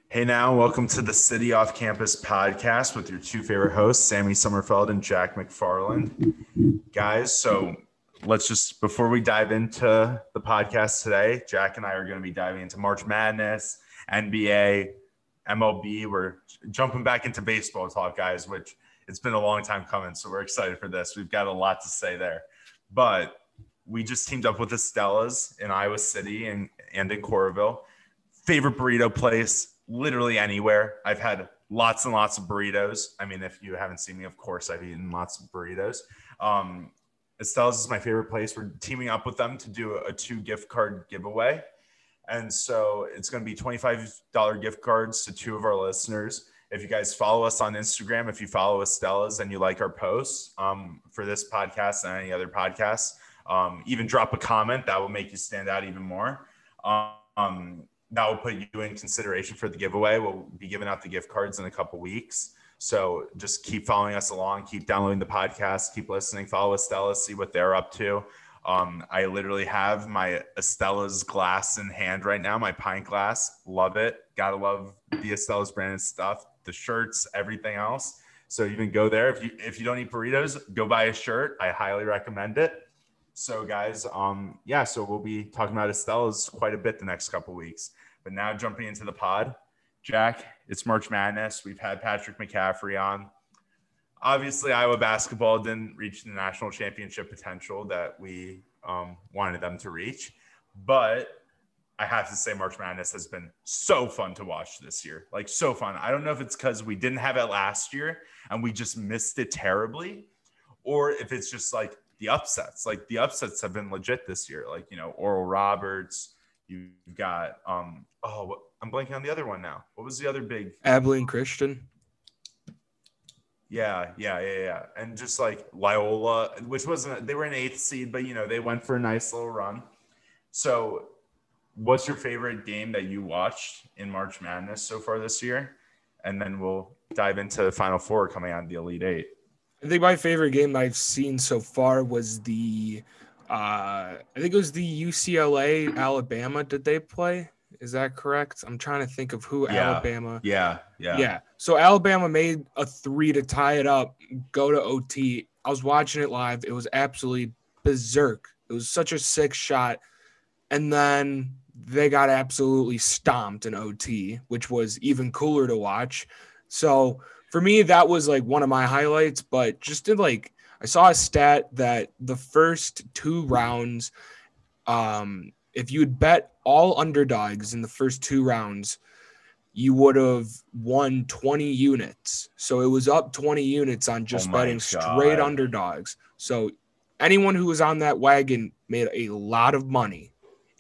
Hey now, welcome to the City Off Campus podcast with your two favorite hosts, Sammy Summerfeld and Jack McFarland. Guys, so before we dive into the podcast today, Jack and I are going to be diving into March Madness, NBA, MLB. We're jumping back into baseball talk, guys, which it's been a long time coming. So we're excited for this. We've got a lot to say there. But we just teamed up with Estella's in Iowa City and in Coralville. Favorite burrito place, literally anywhere. I've had lots and lots of burritos. I mean, if you haven't seen me, of course, I've eaten lots of burritos. Estella's is my favorite place. We're teaming up with them to do a 2 gift card giveaway. And so it's going to be $25 gift cards to 2 of our listeners. If you guys follow us on Instagram, if you follow Estella's and you like our posts for this podcast and any other podcasts, even drop a comment. That will make you stand out even more. That will put you in consideration for the giveaway. We'll be giving out the gift cards in a couple weeks. So just keep following us along, keep downloading the podcast, keep listening, follow Estella, see what they're up to. I literally have my Estella's glass in hand right now, my pint glass. Love it. Gotta love the Estella's branded stuff, the shirts, everything else. So you can go there. If you don't eat burritos, go buy a shirt. I highly recommend it. So guys, so we'll be talking about Estella's quite a bit the next couple weeks. But now jumping into the pod, Jack, it's March Madness. We've had Patrick McCaffrey on. Obviously, Iowa basketball didn't reach the national championship potential that we wanted them to reach. But I have to say March Madness has been so fun to watch this year. Like, so fun. I don't know if it's because we didn't have it last year and we just missed it terribly, or if it's just like the upsets. Like, the upsets have been legit this year. Like, Oral Roberts. You've got I'm blanking on the other one now. What was the other big? Abilene Christian. Yeah. And just like Loyola, which they were an 8th seed, but they went for a nice little run. So what's your favorite game that you watched in March Madness so far this year? And then we'll dive into the Final Four coming out of the Elite 8. I think my favorite game I've seen so far was the UCLA Alabama. Did they play? Is that correct? I'm trying to think of who Alabama. Yeah. So Alabama made a 3 to tie it up, go to OT. I was watching it live. It was absolutely berserk. It was such a sick shot. And then they got absolutely stomped in OT, which was even cooler to watch. So for me, that was like one of my highlights, but just I saw a stat that the first 2 rounds, if you had bet all underdogs in the first 2 rounds, you would have won 20 units. So it was up 20 units on just betting straight underdogs. So anyone who was on that wagon made a lot of money.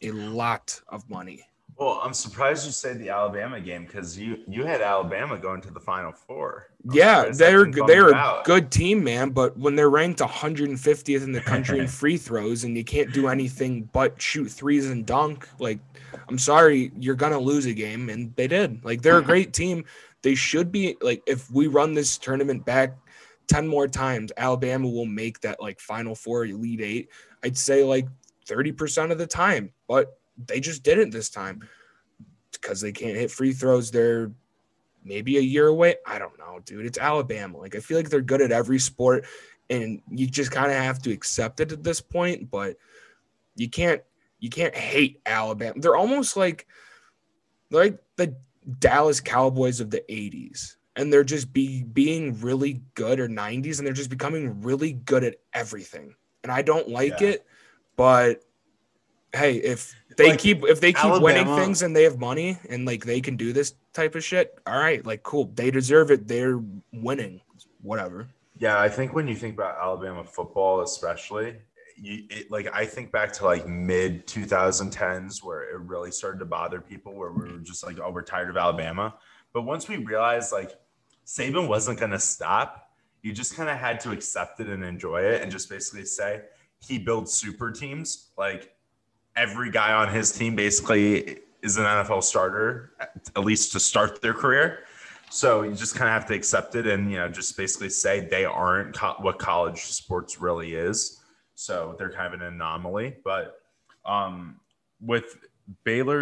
Well, I'm surprised you said the Alabama game because you had Alabama going to the Final Four. Yeah, they're a good team, man. But when they're ranked 150th in the country in free throws and you can't do anything but shoot threes and dunk, like, I'm sorry, you're gonna lose a game, and they did. Like, they're a great team. They should be like, if we run this tournament back 10 more times, Alabama will make that like Final Four, Elite 8. I'd say like 30% of the time, but they just didn't this time because they can't hit free throws. They're maybe a year away. I don't know, dude. It's Alabama. Like, I feel like they're good at every sport, and you just kind of have to accept it at this point. But you can't hate Alabama. They're almost like the Dallas Cowboys of the 80s, and they're just being really good, or 90s, and they're just becoming really good at everything. And I don't like it, but hey, if they keep Alabama, winning things and they have money and like they can do this type of shit, all right, like, cool. They deserve it. They're winning. Whatever. Yeah, I think when you think about Alabama football, especially, I think back to like mid 2010s where it really started to bother people, where we were just like, oh, we're tired of Alabama. But once we realized like Saban wasn't going to stop, you just kind of had to accept it and enjoy it, and just basically say he builds super teams. Like, every guy on his team basically is an NFL starter, at least to start their career. So you just kind of have to accept it and, just basically say they aren't what college sports really is. So they're kind of an anomaly. But with Baylor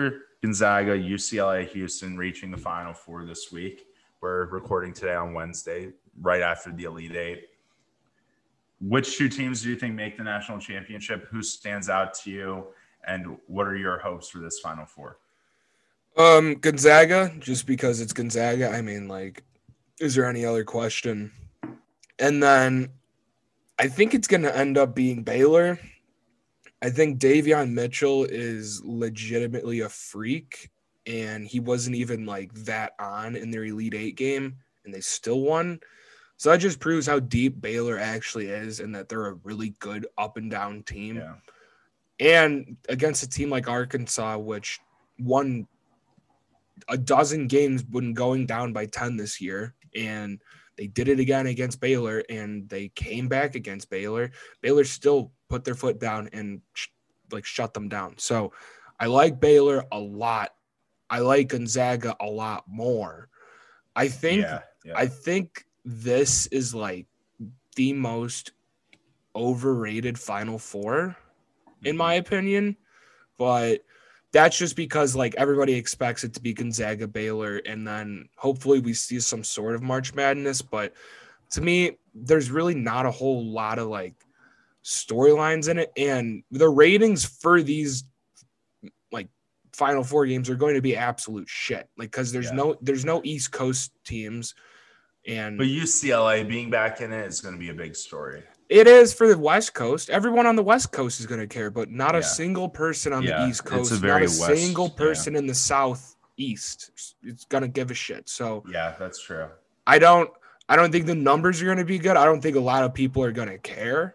Gonzaga, UCLA, Houston reaching the Final Four this week. We're recording today on Wednesday, right after the Elite Eight. Which two teams do you think make the national championship? Who stands out to you? And what are your hopes for this Final Four? Gonzaga, just because it's Gonzaga. I mean, like, is there any other question? And then I think it's going to end up being Baylor. I think Davion Mitchell is legitimately a freak, and he wasn't even like that on in their Elite Eight game, and they still won. So that just proves how deep Baylor actually is and that they're a really good up and down team. Yeah. And against a team like Arkansas, which won a dozen games when going down by 10 this year, and they did it again against Baylor, and they came back against Baylor. Baylor still put their foot down and shut them down. So I like Baylor a lot. I like Gonzaga a lot more. I think this is like the most overrated Final Four, in my opinion. But that's just because like everybody expects it to be Gonzaga, Baylor, and then hopefully we see some sort of March Madness. But to me, there's really not a whole lot of like storylines in it, and the ratings for these like Final Four games are going to be absolute shit. Like because there's no East Coast teams, but UCLA being back in it is going to be a big story. It is for the West Coast. Everyone on the West Coast is going to care, but not a single person on the East Coast, not a single person in the Southeast is going to give a shit. So yeah, that's true. I don't think the numbers are going to be good. I don't think a lot of people are going to care,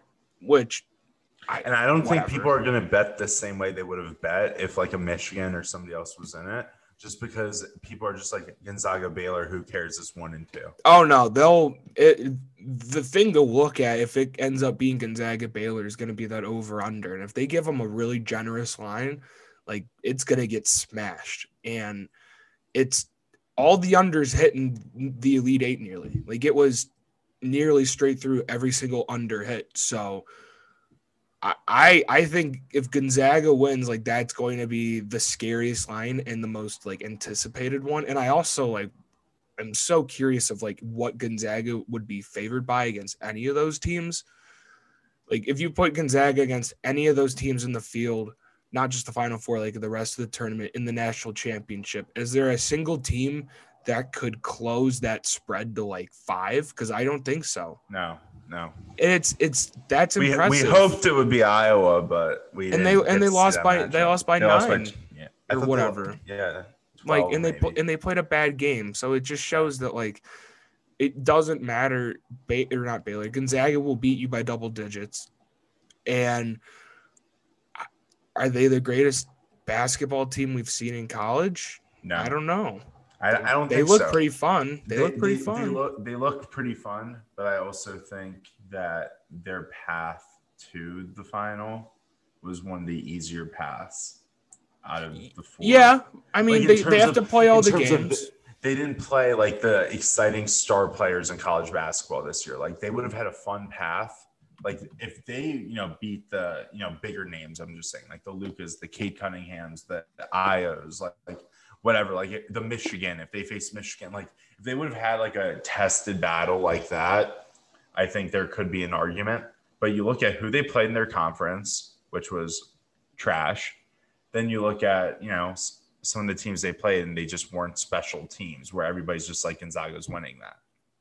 I don't think people are going to bet the same way they would have bet if like a Michigan or somebody else was in it. Just because people are just like Gonzaga, Baylor, who cares? It's 1 and 2. Oh no, the thing to look at if it ends up being Gonzaga, Baylor is going to be that over under, and if they give them a really generous line, like it's going to get smashed, and it's all the unders hitting the Elite Eight nearly. Like it was nearly straight through every single under hit. So I think if Gonzaga wins, like that's going to be the scariest line and the most like anticipated one. And I also like I'm so curious of like what Gonzaga would be favored by against any of those teams. Like if you put Gonzaga against any of those teams in the field, not just the Final Four, like the rest of the tournament in the national championship, is there a single team that could close that spread to like 5? Because I don't think so. No. That's impressive. We hoped it would be Iowa, but we they lost by 9 or whatever. Like they played a bad game, so it just shows that like it doesn't matter. Not Baylor, Gonzaga will beat you by double digits. And are they the greatest basketball team we've seen in college? No, I don't know. I don't think so. They look pretty fun. They look pretty fun, but I also think that their path to the final was one of the easier paths out of the 4. Yeah, I mean, like they have to play all the games. They didn't play like the exciting star players in college basketball this year. Like they would have had a fun path. Like if they, beat the, bigger names, I'm just saying like the Lucas, the Cade Cunninghams, the Ios, like whatever, like the Michigan, if they face Michigan, like if they would have had like a tested battle like that, I think there could be an argument. But you look at who they played in their conference, which was trash. Then you look at, some of the teams they played and they just weren't special teams where everybody's just like Gonzaga's winning that.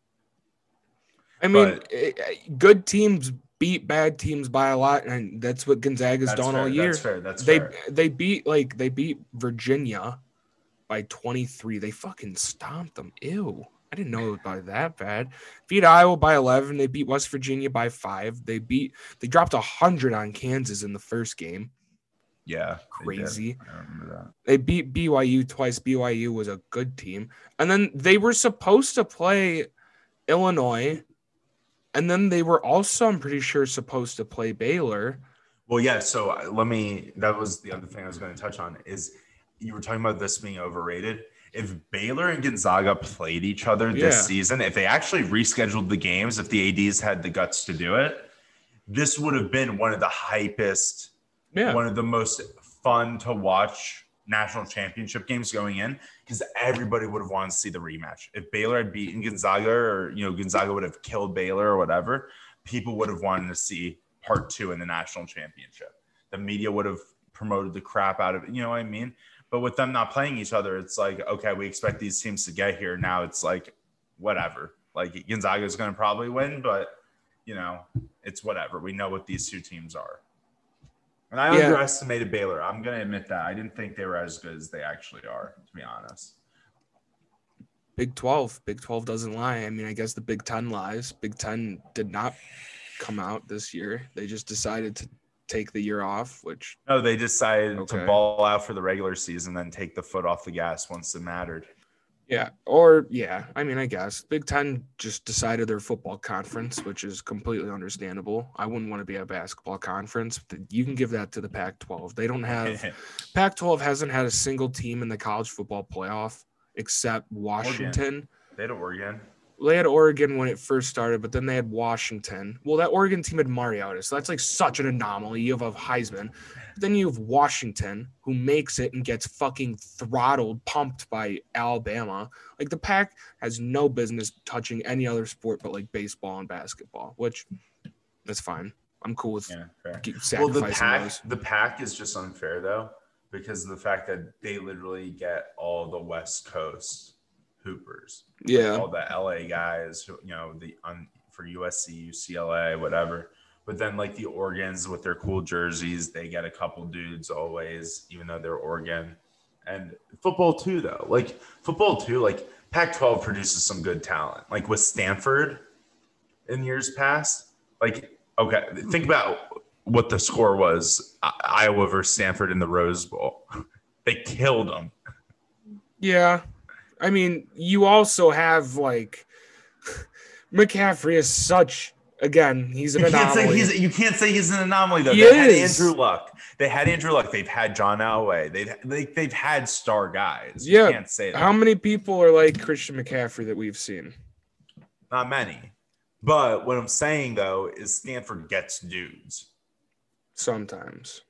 I mean, good teams beat bad teams by a lot, and that's what Gonzaga's done all year. That's fair. They beat Virginia by 23. They fucking stomped them. Ew. I didn't know it was by that bad. Beat Iowa by 11. They beat West Virginia by 5. They dropped 100 on Kansas in the first game. Yeah. Crazy. I remember that. They beat BYU twice. BYU was a good team. And then they were supposed to play Illinois. And then they were also, I'm pretty sure, supposed to play Baylor. Well, yeah. So that was the other thing I was going to touch on is you were talking about this being overrated. If Baylor and Gonzaga played each other this season, if they actually rescheduled the games, if the ADs had the guts to do it, this would have been one of the hypest, one of the most fun to watch national championship games going in because everybody would have wanted to see the rematch. If Baylor had beaten Gonzaga or, Gonzaga would have killed Baylor or whatever, people would have wanted to see part 2 in the national championship. The media would have promoted the crap out of it. You know what I mean? But with them not playing each other, it's like, okay, we expect these teams to get here. Now it's like, whatever. Like Gonzaga is going to probably win, but, it's whatever. We know what these two teams are. And I underestimated Baylor. I'm going to admit that. I didn't think they were as good as they actually are, to be honest. Big 12 doesn't lie. I mean, I guess the Big 10 lies. Big 10 did not come out this year. They just decided to take the year off, which no, they decided to ball out for the regular season, then take the foot off the gas once it mattered. I mean, I guess Big 10 just decided their football conference, which is completely understandable. I wouldn't want to be a basketball conference. You can give that to the Pac-12. They don't have Pac-12 hasn't had a single team in the college football playoff except Washington. Oregon. They had Oregon. They had Oregon when it first started, but then they had Washington. Well, that Oregon team had Mariota, so that's like such an anomaly. You have a Heisman. Then you have Washington, who makes it and gets fucking throttled, pumped by Alabama. Like, the Pac has no business touching any other sport but, like, baseball and basketball, which that's fine. I'm cool with sacrificing the Pac is just unfair, though, because of the fact that they literally get all the West Coast hoopers. Yeah. All the LA guys, for USC, UCLA, whatever. But then, like, the Oregons with their cool jerseys, they get a couple dudes always, even though they're Oregon. And football, too, though. Like, Pac-12 produces some good talent. Like, with Stanford in years past, like, okay, think about what the score was, Iowa versus Stanford in the Rose Bowl. They killed them. Yeah. I mean, you also have, like, McCaffrey is such, again, he's an anomaly. You can't say he's an anomaly, though. They had Andrew Luck. They've had John Elway. They've had star guys. Yeah. You can't say that. How many people are like Christian McCaffrey that we've seen? Not many. But what I'm saying, though, is Stanford gets dudes. Sometimes.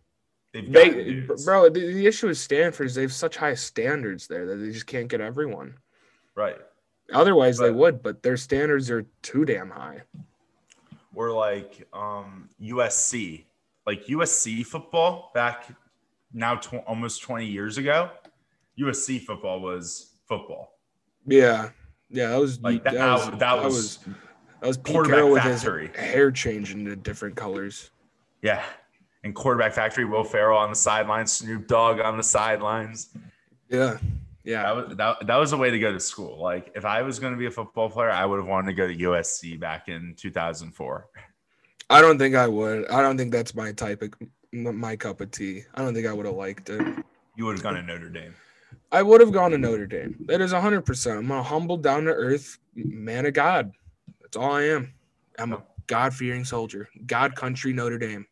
Bro, the issue with Stanford is they have such high standards there that they just can't get everyone. Right. Otherwise, they would, but their standards are too damn high. Or like USC. Like USC football back now almost 20 years ago, USC football was football. Yeah. That was like that was Pete Carroll with his hair changing to different colors. Yeah. And quarterback factory, Will Ferrell on the sidelines, Snoop Dogg on the sidelines. Yeah. That was a way to go to school. Like, if I was going to be a football player, I would have wanted to go to USC back in 2004. I don't think I would. I don't think that's my cup of tea. I don't think I would have liked it. You would have gone to Notre Dame. I would have gone to Notre Dame. That is 100%. I'm a humble, down-to-earth man of God. That's all I am. I'm a God-fearing soldier. God, country, Notre Dame.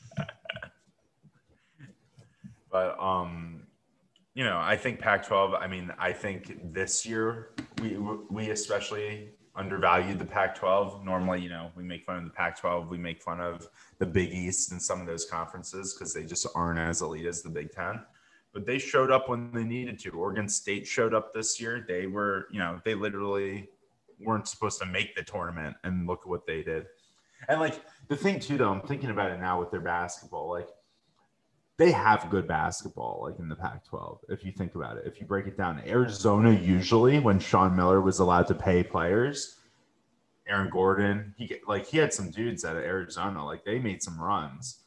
But, I think Pac-12, I think this year we especially undervalued the Pac-12. Normally, we make fun of the Pac-12. We make fun of the Big East and some of those conferences because they just aren't as elite as the Big Ten. But they showed up when they needed to. Oregon State showed up this year. They were, they literally weren't supposed to make the tournament, and look at what they did. And, like, the thing, too, though, I'm thinking about it now with their basketball. Like, they have good basketball, like, in the Pac-12, if you think about it. If you break it down, Arizona usually, when Sean Miller was allowed to pay players, Aaron Gordon, he had some dudes out of Arizona. Like, they made some runs.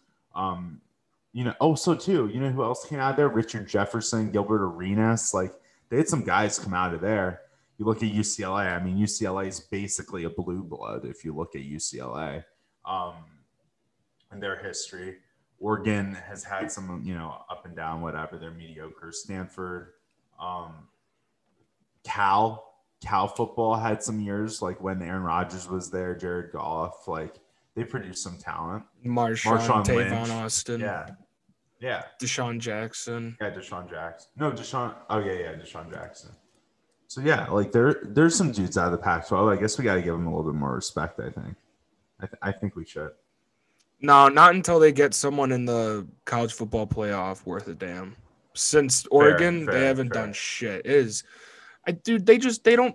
Who else came out of there? Richard Jefferson, Gilbert Arenas. Like, they had some guys come out of there. You look at UCLA. UCLA is basically a blue blood if you look at UCLA and their history. Oregon has had some, up and down, whatever. They're mediocre. Stanford, Cal football had some years, like when Aaron Rodgers was there, Jared Goff, like they produced some talent. Marshawn Tavon Austin. Yeah. Deshaun Jackson. Yeah, Deshaun Jackson. No, Deshaun. Oh, yeah, Deshaun Jackson. So, yeah, like there's some dudes out of the Pac-12. I guess we got to give them a little bit more respect, I think. I think we should. No, not until they get someone in the college football playoff worth a damn. Since Oregon, they haven't done shit. They don't.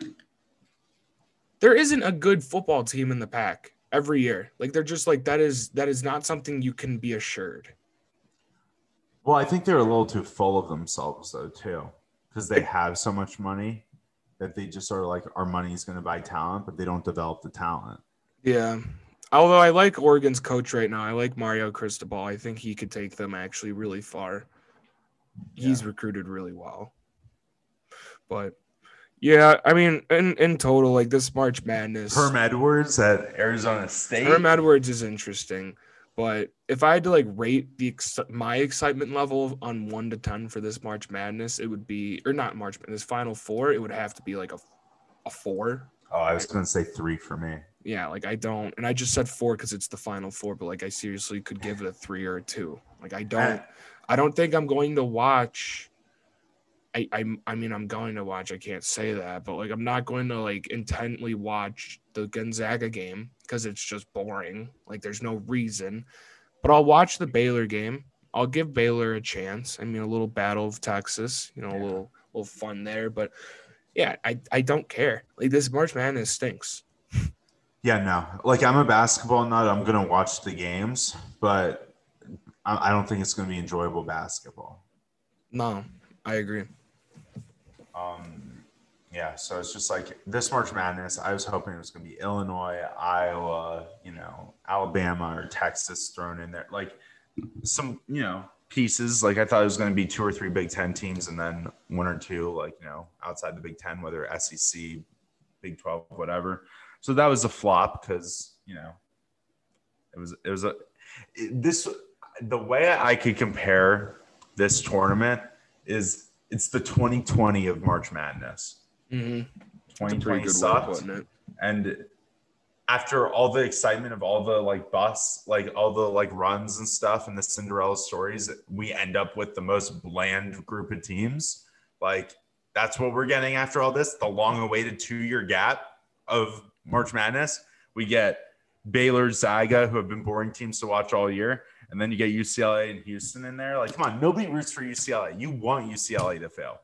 There isn't a good football team in the pack every year. Like they're just like that is not something you can be assured. Well, I think they're a little too full of themselves though too, because they have so much money that they just are like, our money is going to buy talent, but they don't develop the talent. Yeah. Although I like Oregon's coach right now. I like Mario Cristobal. I think he could take them actually really far. Yeah. He's recruited really well. But yeah, I mean, in total, like this March Madness. Herm Edwards at Arizona State. Herm Edwards is interesting. But if I had to like rate my excitement level on 1 to 10 for this March Madness, it would be, or not March Madness, Final Four, it would have to be like a 4. Oh, I was going to say 3 for me. Yeah, like I don't, and I just said 4 because it's the Final Four, but like I seriously could give it a 3 or a 2. Like I don't think I'm going to watch. I mean, I'm going to watch. I can't say that, but like I'm not going to like intently watch the Gonzaga game because it's just boring. Like there's no reason. But I'll watch the Baylor game. I'll give Baylor a chance. I mean, a little Battle of Texas, a little fun there. But yeah, I don't care. Like this March Madness stinks. Yeah, no. Like I'm a basketball nut. I'm gonna watch the games, but I don't think it's gonna be enjoyable basketball. No, I agree. Yeah, so it's just like this March Madness, I was hoping it was going to be Illinois, Iowa, Alabama or Texas thrown in there. Like some, pieces. Like I thought it was going to be 2 or 3 Big Ten teams and then 1 or 2, like, outside the Big Ten, whether SEC, Big 12, whatever. So that was a flop because, the way I could compare this tournament is it's the 2020 of March Madness. Mm-hmm. 2020 sucked. And after all the excitement of all the like busts, like all the like runs and stuff and the Cinderella stories, we end up with the most bland group of teams. Like that's what we're getting after all this, the long awaited 2-year gap of March Madness. We get Baylor, Zyga, who have been boring teams to watch all year. And then you get UCLA and Houston in there. Like, come on, nobody roots for UCLA. You want UCLA to fail.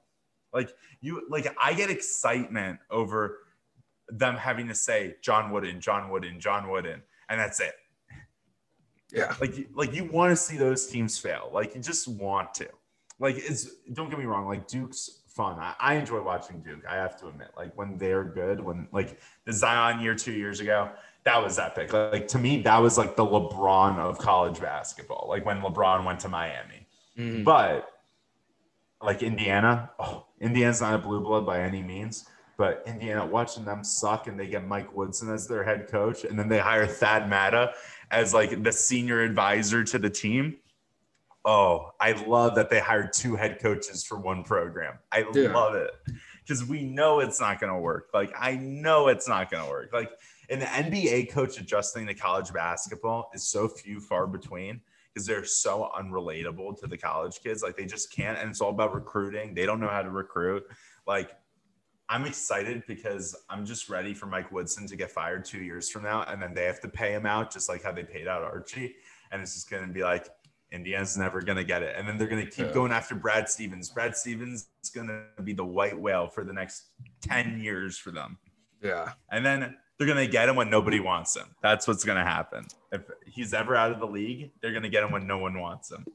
I get excitement over them having to say John Wooden, and that's it. Yeah. Like you want to see those teams fail. Like you just want to. Like don't get me wrong. Like Duke's fun. I enjoy watching Duke. I have to admit. Like when they're good. When like the Zion year 2 years ago. That was epic. Like to me, that was like the LeBron of college basketball. Like when LeBron went to Miami. Mm-hmm. But like Indiana's not a blue blood by any means. But Indiana, watching them suck and they get Mike Woodson as their head coach. And then they hire Thad Matta as like the senior advisor to the team. Oh, I love that they hired 2 head coaches for one program. I love it. Because we know it's not going to work. Like, I know it's not going to work. Like, an NBA coach adjusting to college basketball is so few far between because they're so unrelatable to the college kids. Like, they just can't. And it's all about recruiting. They don't know how to recruit. Like, I'm excited because I'm just ready for Mike Woodson to get fired 2 years from now. And then they have to pay him out just like how they paid out Archie. And it's just going to be like, Indiana's never going to get it. And then they're going to keep going after Brad Stevens. Brad Stevens is going to be the white whale for the next 10 years for them. Yeah. And then they're going to get him when nobody wants him. That's what's going to happen. If he's ever out of the league, they're going to get him when no one wants him.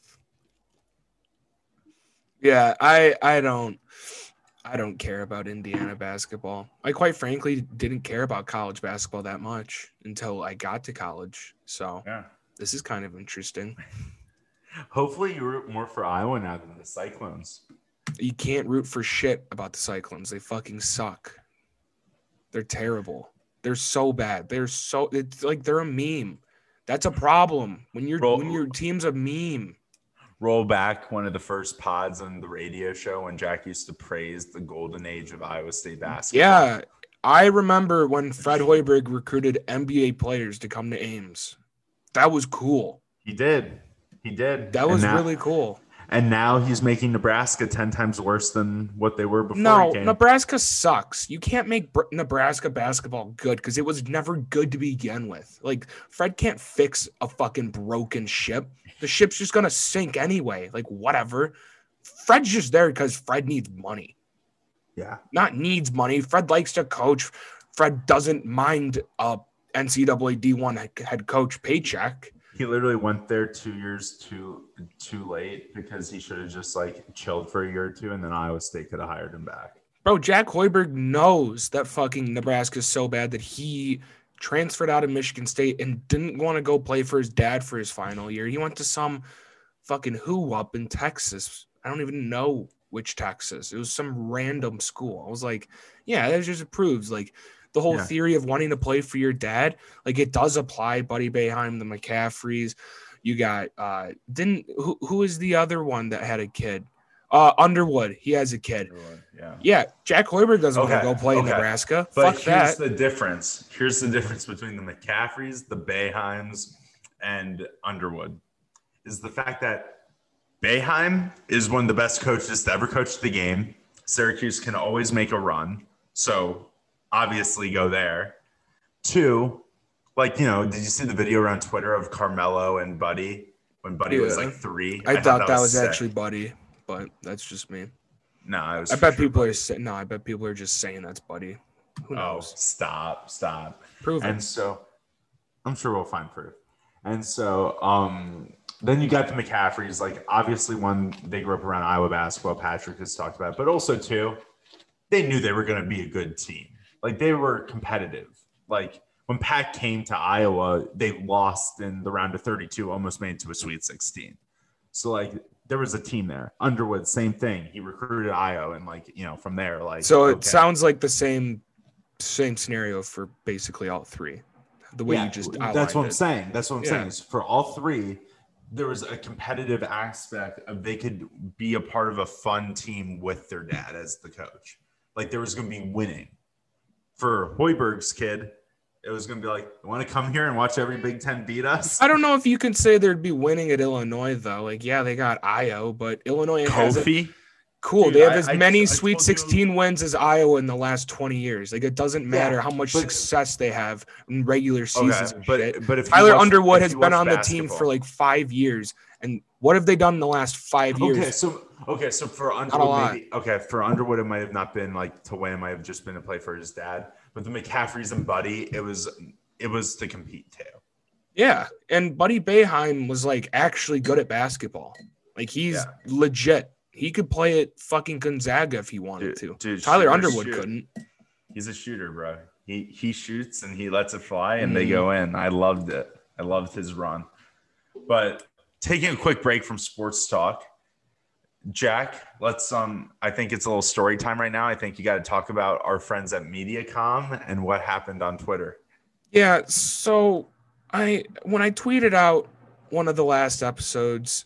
Yeah, I don't care about Indiana basketball. I quite frankly didn't care about college basketball that much until I got to college. So yeah. This is kind of interesting. Hopefully you root more for Iowa now than the Cyclones. You can't root for shit about the Cyclones. They fucking suck. They're terrible. They're so bad. It's like they're a meme. That's a problem. When your team's a meme. Roll back one of the first pods on the radio show when Jack used to praise the golden age of Iowa State basketball. Yeah. I remember when Fred Hoiberg recruited NBA players to come to Ames. That was cool. He did. That was really cool. And now he's making Nebraska 10 times worse than what they were before. No, Nebraska sucks. You can't make Nebraska basketball good because it was never good to begin with. Like, Fred can't fix a fucking broken ship. The ship's just going to sink anyway. Like, whatever. Fred's just there because Fred needs money. Yeah. Not needs money. Fred likes to coach. Fred doesn't mind a NCAA D1 head coach paycheck. He literally went there 2 years too late because he should have just like chilled for a year or two, and then Iowa State could have hired him back. Bro, Jack Hoiberg knows that fucking Nebraska is so bad that he transferred out of Michigan State and didn't want to go play for his dad for his final year. He went to some fucking who up in Texas. I don't even know which Texas. It was some random school. I was like, yeah, that just proves like the whole theory of wanting to play for your dad. Like it does apply. Buddy Boeheim, the McCaffreys. You got who is the other one that had a kid? Underwood. He has a kid. Yeah. Jack Hoiberg doesn't want to go play in Nebraska. But Fuck here's that. the difference. Here's the difference between the McCaffreys, the Boeheims, and Underwood is the fact that Boeheim is one of the best coaches to ever coach the game. Syracuse can always make a run. So obviously go there. 2, like, you know, did you see the video around Twitter of Carmelo and Buddy when Buddy was like 3? I thought that was actually Buddy, but that's just me. No, I bet people are just saying that's Buddy. Who knows? Stop. Prove it. And so I'm sure we'll find proof. And so then you got the McCaffreys, like obviously one, they grew up around Iowa basketball, Patrick has talked about, but also 2, they knew they were going to be a good team. Like they were competitive. Like when Pat came to Iowa, they lost in the round of 32, almost made it to a Sweet 16. So like there was a team there. Underwood, same thing. He recruited Iowa, and like, you know, from there, like. So it sounds like the same scenario for basically all 3. The way you just outlined that's what I'm it. saying. That's what I'm saying. Is for all 3, there was a competitive aspect of they could be a part of a fun team with their dad as the coach. Like there was going to be winning. For Hoiberg's kid, it was going to be like, you want to come here and watch every Big Ten beat us? I don't know if you can say there'd be winning at Illinois, though. Like, yeah, they got Io, but Illinois has it. Cool. Dude, they have as many Sweet 16 wins as Iowa in the last 20 years. Like, it doesn't matter how much success they have in regular seasons. But if Tyler Underwood has been on the team for like 5 years, and what have they done in the last 5 years? So for Underwood, for Underwood, it might have not been like to win. It might have just been to play for his dad. But the McCaffreys and Buddy, it was to compete too. Yeah, and Buddy Boeheim was like actually good at basketball. Like he's legit. He could play at fucking Gonzaga if he wanted to. Dude, Tyler Underwood couldn't. He's a shooter, bro. He shoots and he lets it fly and they go in. I loved it. I loved his run. But taking a quick break from sports talk, Jack, let's I think it's a little story time right now. I think you got to talk about our friends at MediaCom and what happened on Twitter. Yeah, so when I tweeted out one of the last episodes,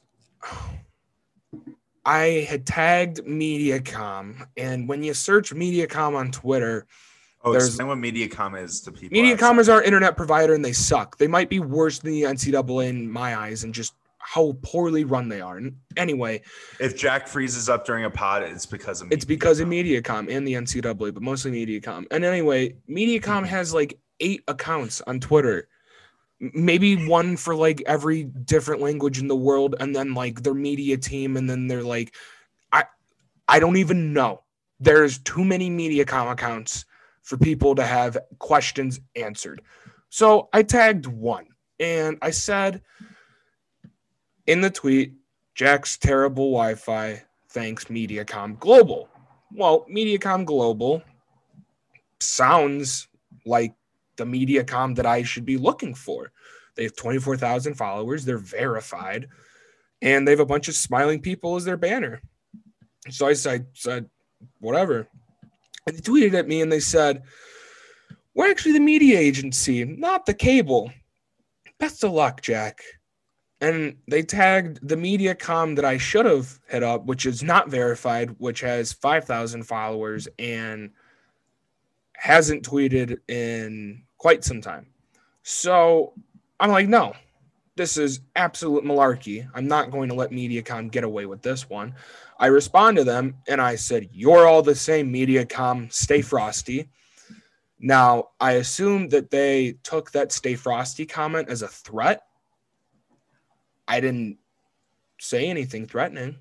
I had tagged MediaCom, and when you search MediaCom on Twitter, explain what MediaCom is to people. MediaCom is our internet provider, and they suck. They might be worse than the NCAA in my eyes, and just how poorly run they are. And anyway, if Jack freezes up during a pod, it's because of MediaCom and the NCAA, but mostly MediaCom. And anyway, MediaCom has like 8 accounts on Twitter. Maybe one for like every different language in the world, and then like their media team, and then they're like, I don't even know. There's too many MediaCom accounts for people to have questions answered. So I tagged one, and I said in the tweet, Jack's terrible Wi-Fi, thanks MediaCom Global. Well, MediaCom Global sounds like the MediaCom that I should be looking for. They have 24,000 followers. They're verified. And they have a bunch of smiling people as their banner. So I said, whatever. And they tweeted at me and they said, we're actually the media agency, not the cable. Best of luck, Jack. And they tagged the MediaCom that I should have hit up, which is not verified, which has 5,000 followers and hasn't tweeted in quite some time. So I'm like, no, this is absolute malarkey. I'm not going to let MediaCom get away with this one. I respond to them and I said, you're all the same, MediaCom, stay frosty. Now, I assume that they took that stay frosty comment as a threat. I didn't say anything threatening.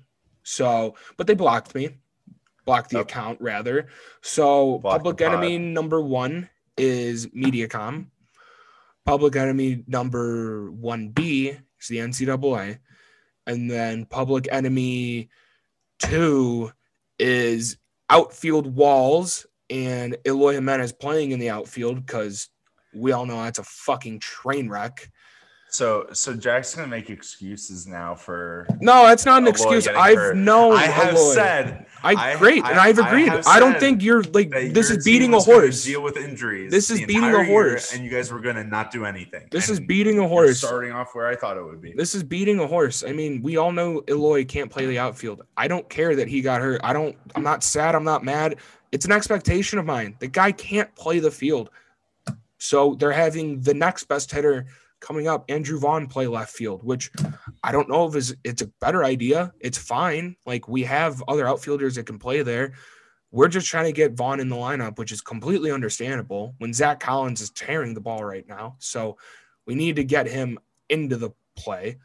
So, but they blocked me. Blocked the account, rather. So, Public Enemy number 1 is Mediacom. Public Enemy number 1B is the NCAA. And then Public Enemy 2 is Outfield Walls and Eloy Jimenez playing in the outfield because we all know that's a fucking train wreck. So Jack's gonna make excuses now for no, that's not an excuse. I've known. I have said I've agreed. I don't think you're like this is beating a horse. Deal with injuries. This is beating a horse, and you guys were gonna not do anything. This is beating a horse. Starting off where I thought it would be. This is beating a horse. I mean, we all know Eloy can't play the outfield. I don't care that he got hurt. I'm not sad. I'm not mad. It's an expectation of mine. The guy can't play the field, so they're having the next best hitter coming up, Andrew Vaughn, play left field, which I don't know if it's a better idea. It's fine. Like, we have other outfielders that can play there. We're just trying to get Vaughn in the lineup, which is completely understandable when Zach Collins is tearing the ball right now. So we need to get him into the play.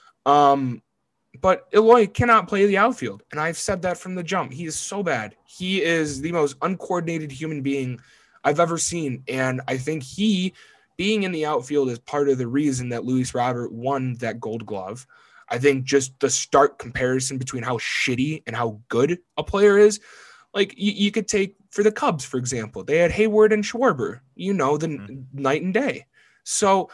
But Eloy cannot play the outfield. And I've said that from the jump. He is so bad. He is the most uncoordinated human being I've ever seen. And I think being in the outfield is part of the reason that Luis Robert won that Gold Glove. I think just the stark comparison between how shitty and how good a player is. Like, you could take for the Cubs, for example, they had Hayward and Schwarber, night and day. So,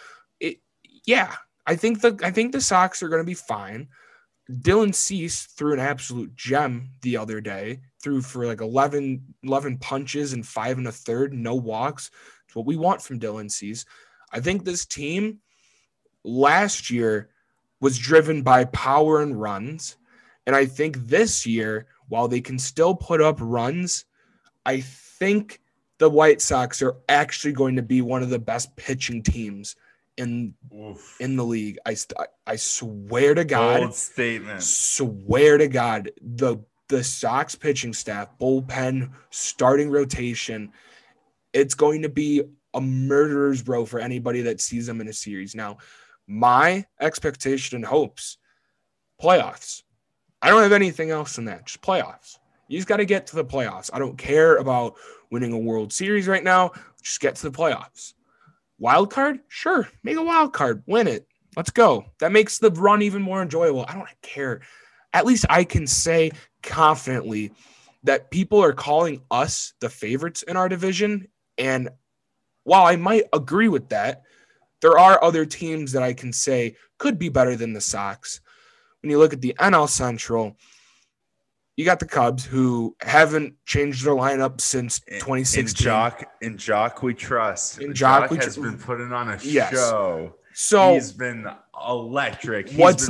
I think the Sox are going to be fine. Dylan Cease threw an absolute gem the other day, threw for like 11 punches and 5 1/3, no walks. What we want from Dylan Cease. I think this team last year was driven by power and runs. And I think this year, while they can still put up runs, I think the White Sox are actually going to be one of the best pitching teams in the league. I swear to God. Bold statement. Swear to God, the Sox pitching staff, bullpen, starting rotation, it's going to be a murderer's row for anybody that sees them in a series. Now, my expectation and hopes, playoffs. I don't have anything else than that. Just playoffs. You just got to get to the playoffs. I don't care about winning a World Series right now. Just get to the playoffs. Wild card? Sure. Make a wild card. Win it. Let's go. That makes the run even more enjoyable. I don't care. At least I can say confidently that people are calling us the favorites in our division. And while I might agree with that, there are other teams that I can say could be better than the Sox. When you look at the NL Central, you got the Cubs, who haven't changed their lineup since 2016. In Jock we trust. Jock has been putting on a show. So he's been electric. What's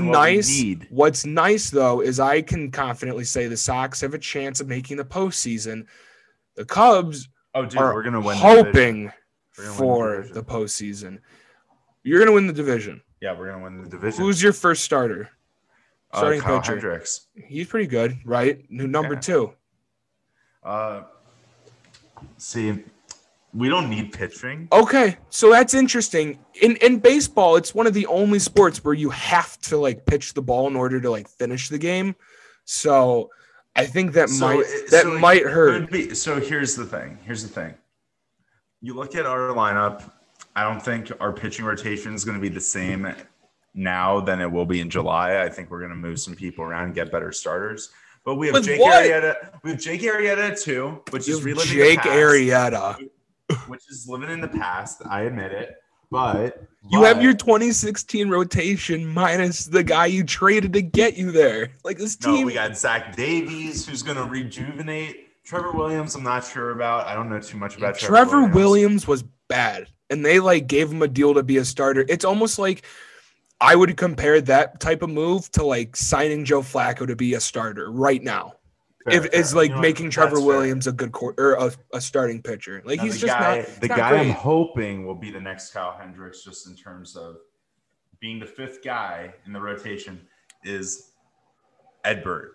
nice though is I can confidently say the Sox have a chance of making the postseason. The Cubs we're gonna win. Hoping for the postseason. You're gonna win the division. Yeah, we're gonna win the division. Who's your first starter? Starting Kyle pitcher. Hendricks. He's pretty good, right? Number 2. See, we don't need pitching. Okay, so that's interesting. In baseball, it's one of the only sports where you have to like pitch the ball in order to like finish the game. So I think that might hurt. So here's the thing. You look at our lineup. I don't think our pitching rotation is going to be the same now than it will be in July. I think we're going to move some people around and get better starters. But we have Jake Arrieta. We have Jake Arrieta too, which is reliving the past. Arrieta, which is living in the past. I admit it. But you have your 2016 rotation minus the guy you traded to get you there. Like this team. No, we got Zach Davies, who's going to rejuvenate. Trevor Williams, I'm not sure about. I don't know too much about Trevor Williams was bad, and they like gave him a deal to be a starter. It's almost like I would compare that type of move to like signing Joe Flacco to be a starter right now. It's like making Trevor Williams a good a starting pitcher. Like he's just not the guy I'm hoping will be the next Kyle Hendricks, just in terms of being the 5th guy in the rotation, is Ed Bird.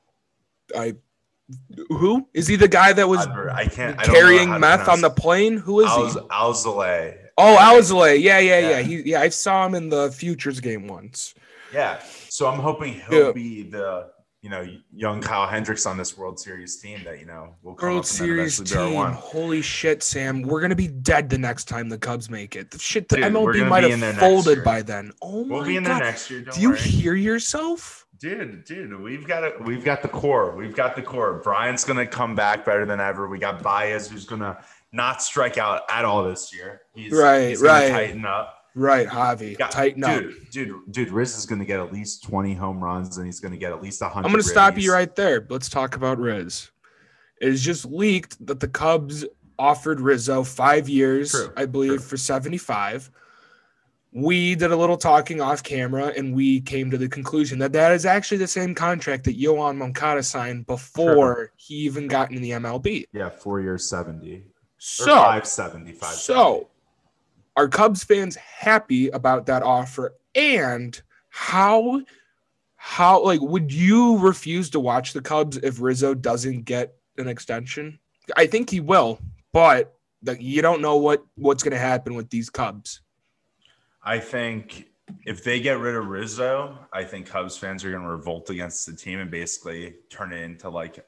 Who is he? The guy that was carrying meth on the plane? Who is he? Alzolay. Oh, Alzolay. Yeah. I saw him in the Futures game once. Yeah. So I'm hoping he'll be the young Kyle Hendricks on this World Series team that, will come World up and then Series eventually team. be our one. Holy shit, Sam. We're going to be dead the next time the Cubs make it. The Dude, MLB might have folded by then. Oh my God. We'll be in there next year. Do you hear yourself? Dude, we've got the core. We've got the core. Bryant's going to come back better than ever. We got Baez, who's going to not strike out at all this year. He's going to tighten up. Right, Javi. Tighten up. Dude, Riz is going to get at least 20 home runs, and he's going to get at least 100. I'm going to stop you right there. Let's talk about Riz. It is just leaked that the Cubs offered Rizzo 5 years, I believe, for 75. We did a little talking off camera, and we came to the conclusion that is actually the same contract that Yoan Moncada signed before he even got into the MLB. Yeah, 4 years, 70. So, 570. So, are Cubs fans happy about that offer? And how would you refuse to watch the Cubs if Rizzo doesn't get an extension? I think he will, but you don't know what's going to happen with these Cubs. I think if they get rid of Rizzo, I think Cubs fans are going to revolt against the team and basically turn it into like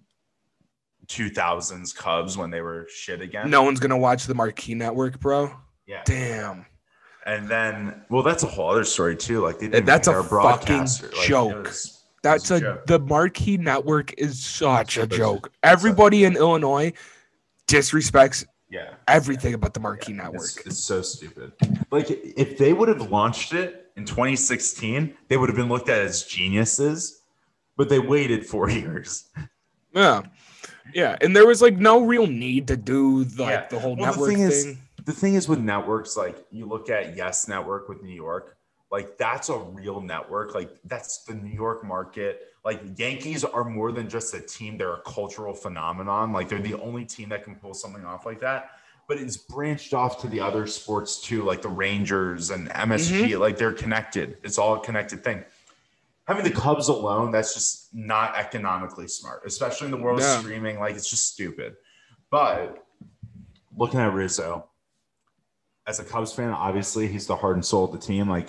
2000s Cubs when they were shit again. No one's going to watch the Marquee Network, bro. Yeah. Damn. And then, that's a whole other story too. Like that's a fucking joke. The Marquee Network is such a joke. Everybody in Illinois disrespects everything about the Marquee Network. It's so stupid. Like if they would have launched it in 2016, they would have been looked at as geniuses, but they waited 4 years. Yeah. Yeah. And there was like no real need to do the whole network thing. The thing is with networks, like you look at Yes Network with New York, like that's a real network. Like that's the New York market. Like Yankees are more than just a team. They're a cultural phenomenon. Like they're the only team that can pull something off like that. But it's branched off to the other sports too, like the Rangers and MSG. Mm-hmm. Like they're connected. It's all a connected thing. Having the Cubs alone, that's just not economically smart, especially in the world of streaming. Like it's just stupid. But looking at Rizzo, as a Cubs fan, obviously he's the heart and soul of the team. Like,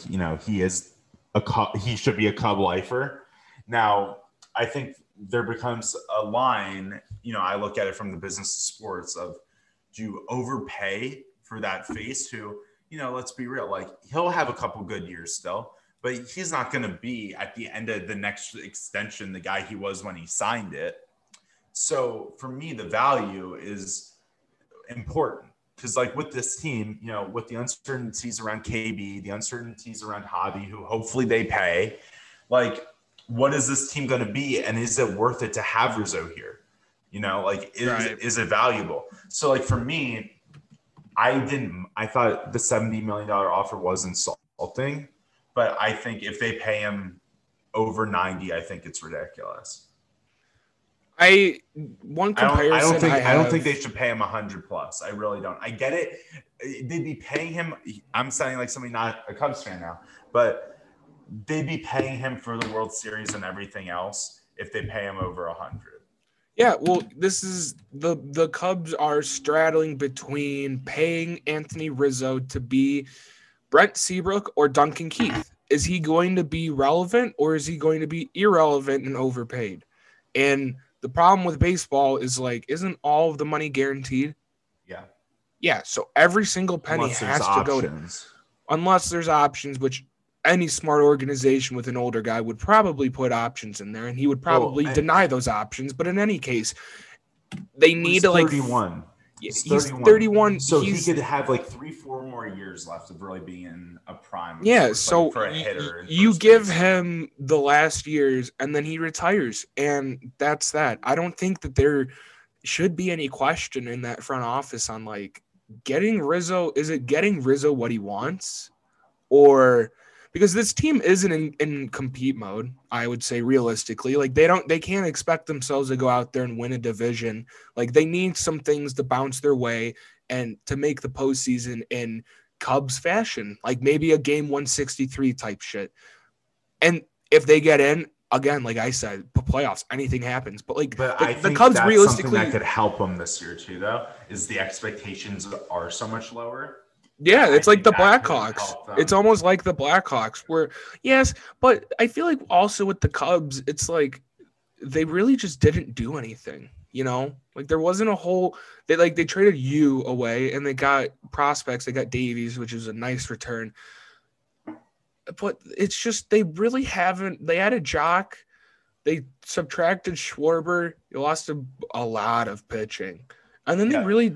he should be a Cub lifer. Now, I think there becomes a line, I look at it from the business of sports of, do you overpay for that face who, let's be real, like he'll have a couple good years still, but he's not going to be at the end of the next extension the guy he was when he signed it. So for me, the value is important. Because like with this team, with the uncertainties around KB, the uncertainties around Javi, who hopefully they pay, like what is this team going to be? And is it worth it to have Rizzo here? Is it valuable? So like for me, I thought the $70 million offer was insulting, but I think if they pay him over 90, I think it's ridiculous. I don't think they should pay him 100 plus. I really don't. I get it. They'd be paying him. I'm sounding like somebody not a Cubs fan now, but they'd be paying him for the World Series and everything else if they pay him over 100. Yeah, well, this is the Cubs are straddling between paying Anthony Rizzo to be Brent Seabrook or Duncan Keith. Is he going to be relevant or is he going to be irrelevant and overpaid? And the problem with baseball is like, isn't all of the money guaranteed? Yeah. Yeah. So every single penny has to go to, unless there's options, which any smart organization with an older guy would probably put options in there, and he would probably deny those options. But in any case, they need to 31. He's 31. So he could have like 3-4 more years left of really being in a prime. Yeah. So for a hitter, you give him the last years and then he retires. And that's that. I don't think that there should be any question in that front office on like getting Rizzo. Is it getting Rizzo what he wants? Or because this team isn't in compete mode, I would say realistically, like they can't expect themselves to go out there and win a division. Like they need some things to bounce their way and to make the postseason in Cubs fashion, like maybe a game 163 type shit. And if they get in again, like I said, the playoffs, anything happens. But like the Cubs realistically, that could help them this year too, though, is the expectations are so much lower. Yeah, it's like the Blackhawks. It's almost like the Blackhawks where, yes, but I feel like also with the Cubs, it's like they really just didn't do anything, Like there wasn't a whole they traded you away and they got prospects, they got Davies, which is a nice return. But it's just they really haven't. They added Jock, they subtracted Schwarber, you lost a lot of pitching. And then they really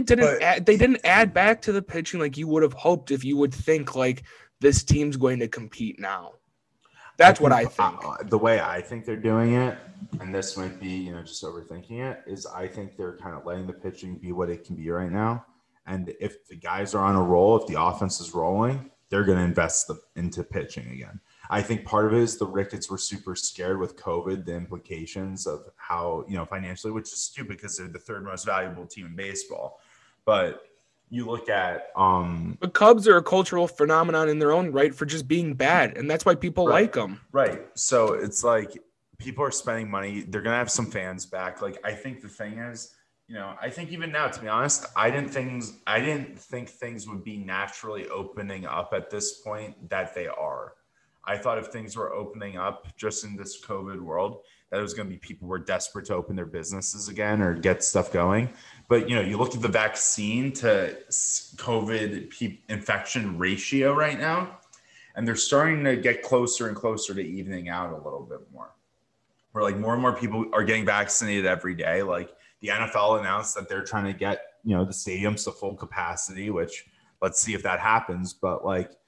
didn't add back to the pitching like you would have hoped if you would think like this team's going to compete now. That's what I think. The way I think they're doing it, and this might be, just overthinking it, is I think they're kind of letting the pitching be what it can be right now. And if the guys are on a roll, if the offense is rolling, they're going to invest into pitching again. I think part of it is the Ricketts were super scared with COVID, the implications of how, financially, which is stupid because they're the third most valuable team in baseball. But you look at the Cubs are a cultural phenomenon in their own right for just being bad, and that's why people like them. Right. So it's like people are spending money. They're gonna have some fans back. Like I think the thing is, I think even now, to be honest, I didn't think things would be naturally opening up at this point that they are. I thought if things were opening up just in this COVID world, that it was going to be people were desperate to open their businesses again or get stuff going. But, you look at the vaccine to COVID infection ratio right now, and they're starting to get closer and closer to evening out a little bit more. Where like more and more people are getting vaccinated every day. Like the NFL announced that they're trying to get, the stadiums to full capacity, which let's see if that happens. But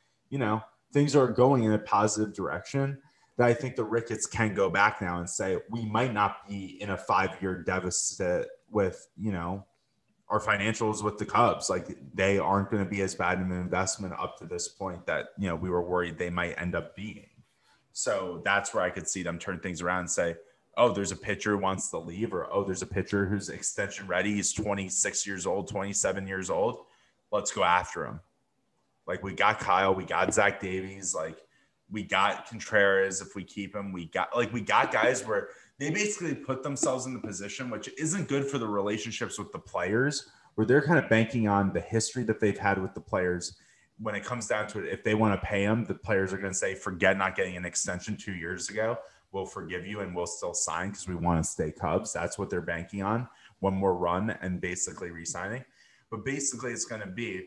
things are going in a positive direction that I think the Ricketts can go back now and say, we might not be in a 5-year deficit with, our financials with the Cubs. Like they aren't going to be as bad an investment up to this point that, we were worried they might end up being. So that's where I could see them turn things around and say, oh, there's a pitcher who wants to leave, or, oh, there's a pitcher who's extension ready. He's 26 years old, 27 years old. Let's go after him. Like we got Kyle, we got Zach Davies, like we got Contreras. If we keep him, we got guys where they basically put themselves in the position, which isn't good for the relationships with the players, where they're kind of banking on the history that they've had with the players. When it comes down to it, if they want to pay them, the players are going to say, forget not getting an extension 2 years ago. We'll forgive you and we'll still sign because we want to stay Cubs. That's what they're banking on. One more run and basically re-signing. But basically it's going to be,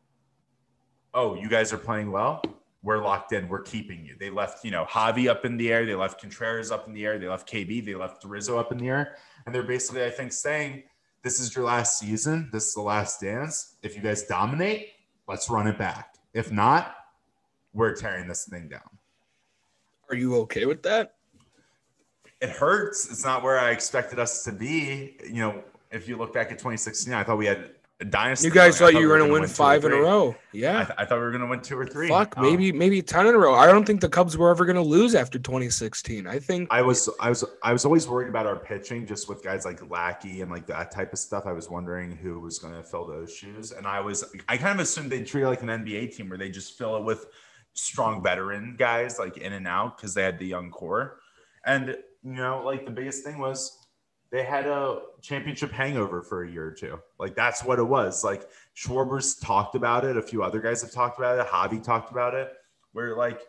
oh, you guys are playing well. We're locked in. We're keeping you. They left, Javi up in the air. They left Contreras up in the air. They left KB. They left Rizzo up in the air. And they're basically, I think, saying, this is your last season. This is the last dance. If you guys dominate, let's run it back. If not, we're tearing this thing down. Are you okay with that? It hurts. It's not where I expected us to be. If you look back at 2016, I thought we had a dynasty. You guys thought you were going to win 5 in a row. Yeah. I thought we were going to win 2 or 3. Fuck, maybe 10 in a row. I don't think the Cubs were ever going to lose after 2016. I think I was always worried about our pitching, just with guys like Lackey and like that type of stuff. I was wondering who was going to fill those shoes. And I kind of assumed they'd treat it like an NBA team where they just fill it with strong veteran guys like in and out because they had the young core. And, like the biggest thing was they had a championship hangover for a year or two. Like that's what it was. Like Schwarber's talked about it. A few other guys have talked about it. Javi talked about it, where like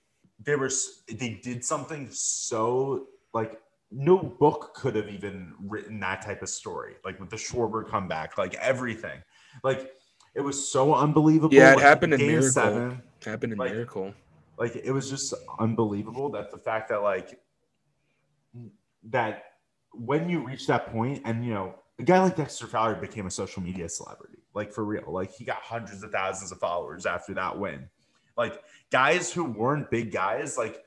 they did something so like no book could have even written that type of story. Like with the Schwarber comeback, like everything, like it was so unbelievable. Yeah, it like, happened in Miracle. 7, it happened in Miracle. Like it was just unbelievable that the fact that like that when you reach that point and, a guy like Dexter Fowler became a social media celebrity, like for real, like he got hundreds of thousands of followers after that win. Like guys who weren't big guys, like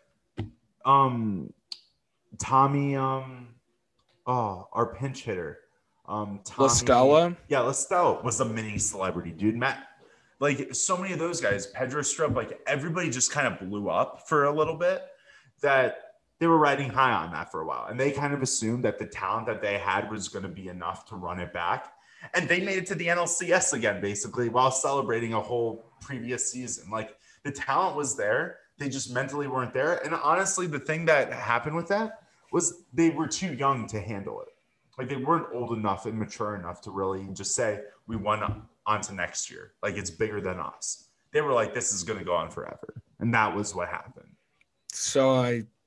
Tommy, our pinch hitter, Tommy, La Stella. Yeah, La Stella was a mini celebrity, dude. Matt, like so many of those guys, Pedro Strop, like everybody just kind of blew up for a little bit that they were riding high on that for a while. And they kind of assumed that the talent that they had was going to be enough to run it back. And they made it to the NLCS again, basically, while celebrating a whole previous season. Like the talent was there. They just mentally weren't there. And honestly, the thing that happened with that was they were too young to handle it. Like they weren't old enough and mature enough to really just say, we won on to next year. Like it's bigger than us. They were like, this is going to go on forever. And that was what happened. So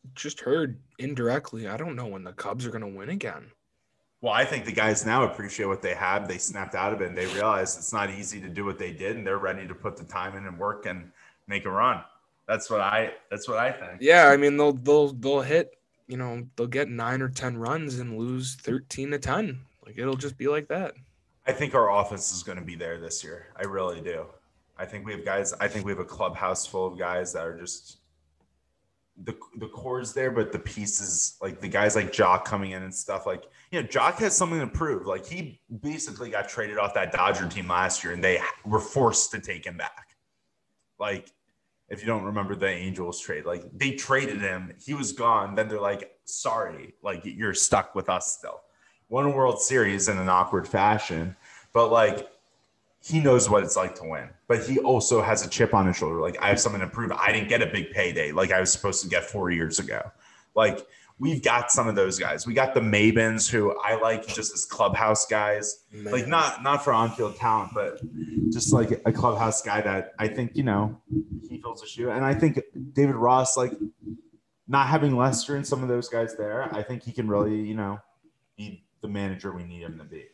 just heard indirectly, I don't know when the Cubs are going to win again. Well, I think the guys now appreciate what they have. They snapped out of it and they realize it's not easy to do what they did, and they're ready to put the time in and work and make a run. That's what I think. Yeah, I mean they'll hit, they'll get 9 or 10 runs and lose 13-10. Like it'll just be like that. I think our offense is going to be there this year. I really do. I think we have guys. I think we have a clubhouse full of guys that are just the core's there, but the pieces, like the guys like Jock coming in and stuff, like, Jock has something to prove. Like he basically got traded off that Dodger team last year and they were forced to take him back. Like, if you don't remember the Angels trade, like they traded him, he was gone. Then they're like, sorry, like you're stuck with us still. Won a World Series in an awkward fashion, but like he knows what it's like to win. But he also has a chip on his shoulder. Like, I have something to prove. I didn't get a big payday like I was supposed to get 4 years ago. Like, we've got some of those guys. We got the Mabins, who I like just as clubhouse guys. Man. Like, not for on-field talent, but just like a clubhouse guy that I think, he fills a shoe. And I think David Ross, like, not having Lester and some of those guys there, I think he can really, be the manager we need him to be.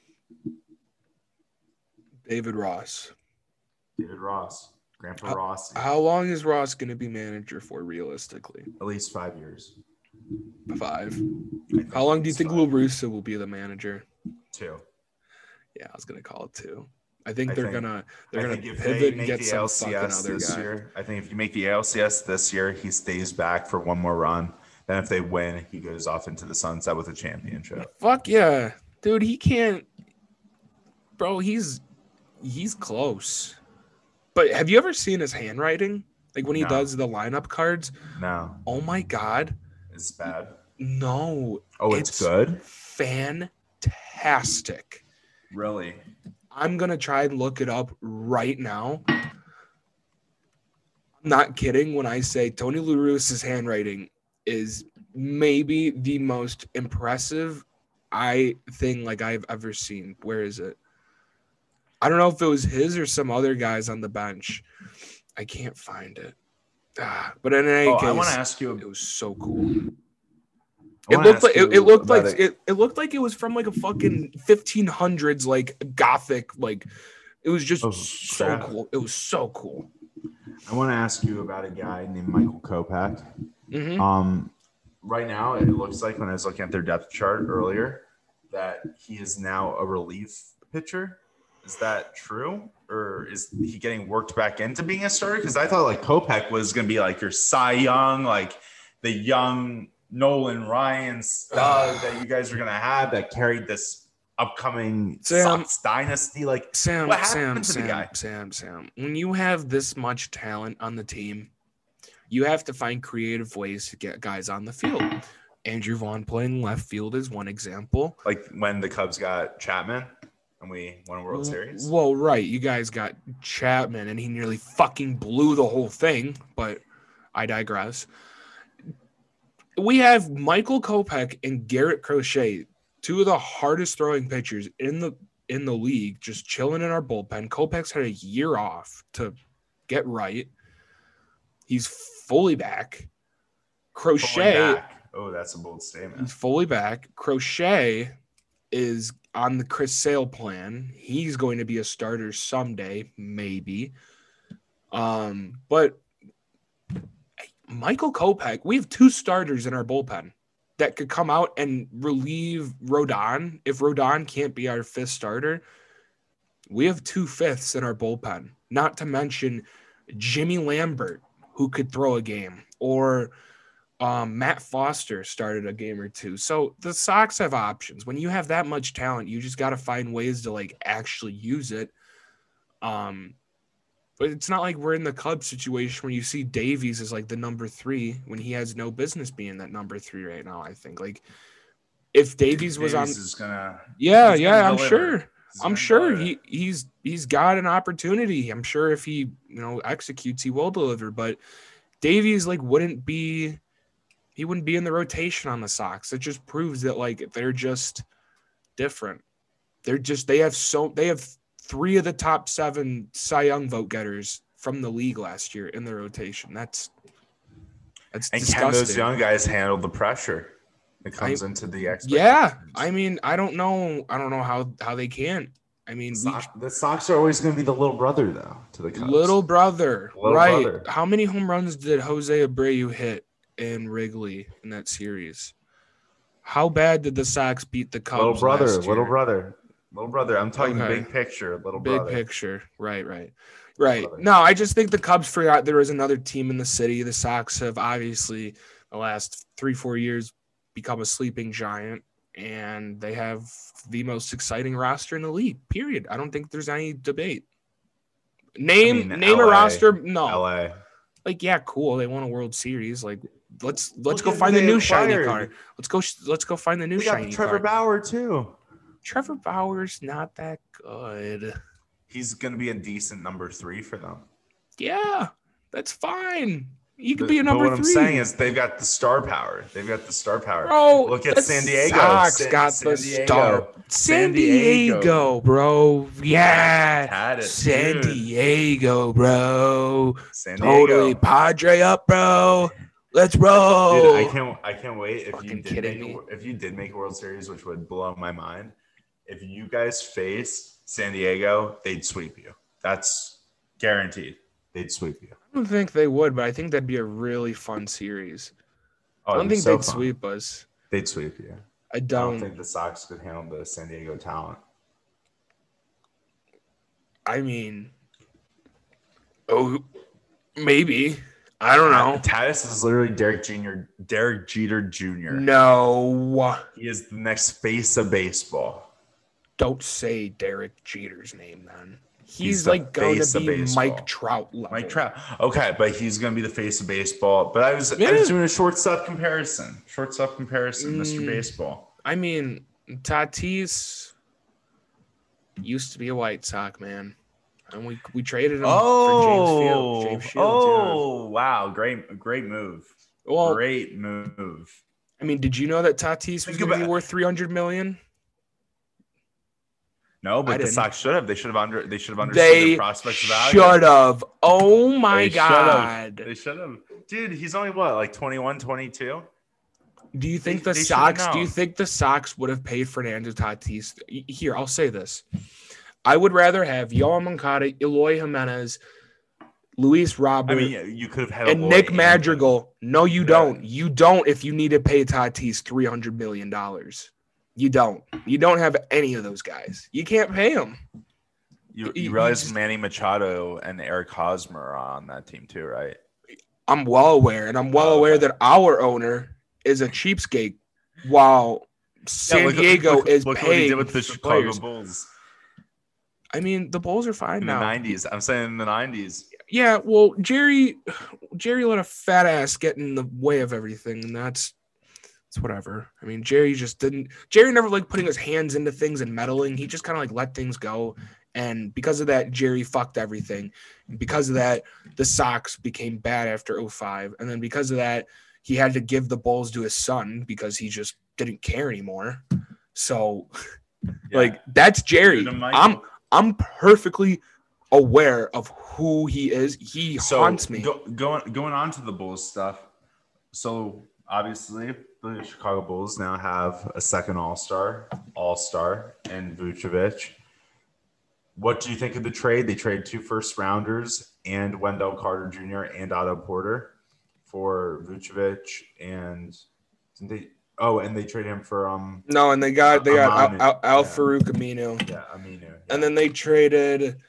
David Ross. Grandpa Ross. How long is Ross going to be manager for, realistically? At least 5 years. 5. How long do you think Lou Russo will be the manager? 2. Yeah, I was going to call it 2. I think they're gonna pivot and get some fucking other guy. Year, I think if you make the ALCS this year, he stays back for one more run. Then if they win, he goes off into the sunset with a championship. Fuck yeah, dude! He can't, bro. He's close. But have you ever seen his handwriting? Like when he does the lineup cards? No. Oh my God. It's bad. No. Oh, it's good? Fantastic. Really? I'm going to try and look it up right now. I'm not kidding when I say Tony La Russa's handwriting is maybe the most impressive thing I've ever seen. Where is it? I don't know if it was his or some other guys on the bench. I can't find it. But in any case, I want to ask you. It was so cool. It looked like it was from like a fucking 1500s like Gothic, like it was just so cool. It was so cool. I want to ask you about a guy named Michael Kopech. Mm-hmm. Right now, it looks like when I was looking at their depth chart earlier that he is now a relief pitcher. Is that true? Or is he getting worked back into being a starter? Because I thought like Kopech was going to be like your Cy Young, like the young Nolan Ryan stud that you guys are going to have that carried this upcoming Sox dynasty. Like, what happened to the guy? Sam, when you have this much talent on the team, you have to find creative ways to get guys on the field. Andrew Vaughn playing left field is one example. Like when the Cubs got Chapman and we won a World Series? Well, right. You guys got Chapman and he nearly fucking blew the whole thing, but I digress. We have Michael Kopech and Garrett Crochet, two of the hardest throwing pitchers in the league, just chilling in our bullpen. Kopech's had a year off to get right. He's fully back. Crochet. Oh, that's a bold statement. He's fully back. Crochet is on the Chris Sale plan. He's going to be a starter someday, maybe. But Michael Kopech, we have 2 starters in our bullpen that could come out and relieve Rodon. If Rodon can't be our 5th starter, we have 2 5ths in our bullpen. Not to mention Jimmy Lambert, who could throw a game, or Matt Foster started a game or 2. So the Sox have options. When you have that much talent, you just got to find ways to like actually use it. But it's not like we're in the Cubs situation where you see Davies as like the number 3 when he has no business being that number 3 right now. I think like if Davies was on, I'm sure he's got an opportunity. I'm sure if he executes, he will deliver. But Davies wouldn't be in the rotation on the Sox. It just proves that like they're just different. They have 3 of the top 7 Cy Young vote getters from the league last year in the rotation. That's and disgusting. Can those young guys handle the pressure that comes into the expectations? Yeah, I mean, I don't know how they can. I mean, the Sox are always going to be the little brother, though, to the Cubs. Little brother. How many home runs did Jose Abreu hit in Wrigley in that series? How bad did the Sox beat the Cubs Little brother, last year? Little brother. I'm talking big picture, big picture. Right. No, I just think the Cubs forgot there was another team in the city. The Sox have obviously the last 3-4 years become a sleeping giant, and they have the most exciting roster in the league, period. I don't think there's any debate. Name a roster. No. LA. Like, yeah, cool. They won a World Series. Like, let's go find the new shiny car. Let's go find the new shiny car. Trevor Bauer too. Trevor Bauer's not that good. He's going to be a decent number 3 for them. Yeah, that's fine. He could be a number 3. What I'm saying is they've got the star power. Bro, look at San Diego. Sox got the star. San Diego, bro. Yeah. San Diego, bro. Totally Padre up, bro. Let's roll. Dude, I can't wait if you did make a World Series, which would blow my mind. If you guys face San Diego, they'd sweep you. That's guaranteed. They'd sweep you. I don't think they would, but I think that'd be a really fun series. I don't think they'd sweep us. They'd sweep you. I don't think the Sox could handle the San Diego talent. I mean, maybe. I don't know. Tatis is literally Derek Jeter Jr. No. He is the next face of baseball. Don't say Derek Jeter's name, then. He's like going to be Mike Trout level. Mike Trout. Okay, but he's going to be the face of baseball. But I was doing a shortstop comparison. Mr. Baseball. I mean, Tatis used to be a White Sox, man. And we traded him for James Shields. Wow. Great move. Well, great move. I mean, did you know that Tatis was going to be worth $300 million? No, but the Sox should have. They should have understood the prospects value. Should have. Oh my God. They should have. Dude, he's only like 21, 22? Do you think the Sox would have paid Fernando Tatis? Here, I'll say this. I would rather have Yoán Moncada, Eloy Jimenez, Luis Robert. I mean, you could have had Nick Madrigal. No, you don't. You don't if you need to pay Tatis $300 million. You don't. You don't have any of those guys. You can't pay them. You realize Manny Machado and Eric Hosmer are on that team too, right? I'm well aware, and I'm well aware that our owner is a cheapskate, while San Diego is paying. Look what he did with the Chicago Bulls. I mean, the Bulls are fine now. In the 90s. I'm saying in the 90s. Yeah, well, Jerry let a fat ass get in the way of everything, and it's whatever. I mean, Jerry never liked putting his hands into things and meddling. He just kind of like let things go. And because of that, Jerry fucked everything. And because of that, the Sox became bad after 2005. And then because of that, he had to give the Bulls to his son because he just didn't care anymore. So that's Jerry. I'm perfectly aware of who he is. He haunts me. Going on to the Bulls stuff. So obviously the Chicago Bulls now have a second all-star in Vucevic. What do you think of the trade? They traded 2 first-rounders and Wendell Carter Jr. and Otto Porter for Vucevic, and they traded him for and they got Al-Farouq Aminu. Yeah, Aminu. Yeah. And then they traded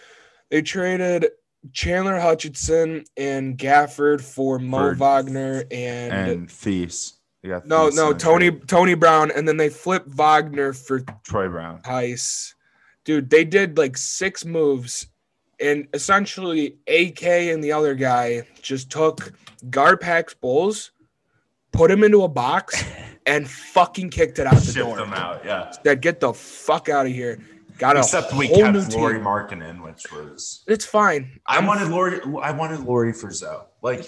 Chandler Hutchinson and Gafford for Mo Wagner and Thies. Tony Brown, and then they flipped Wagner for Troy Brown. Tice. Dude, they did like 6 moves, and essentially AK and the other guy just took Garpax Bulls, put him into a box, and fucking kicked it out the door. Shipped them out, yeah. Said, get the fuck out of here. Except we kept Lauri Markkanen, which was it's fine. I wanted Lauri for Zoe.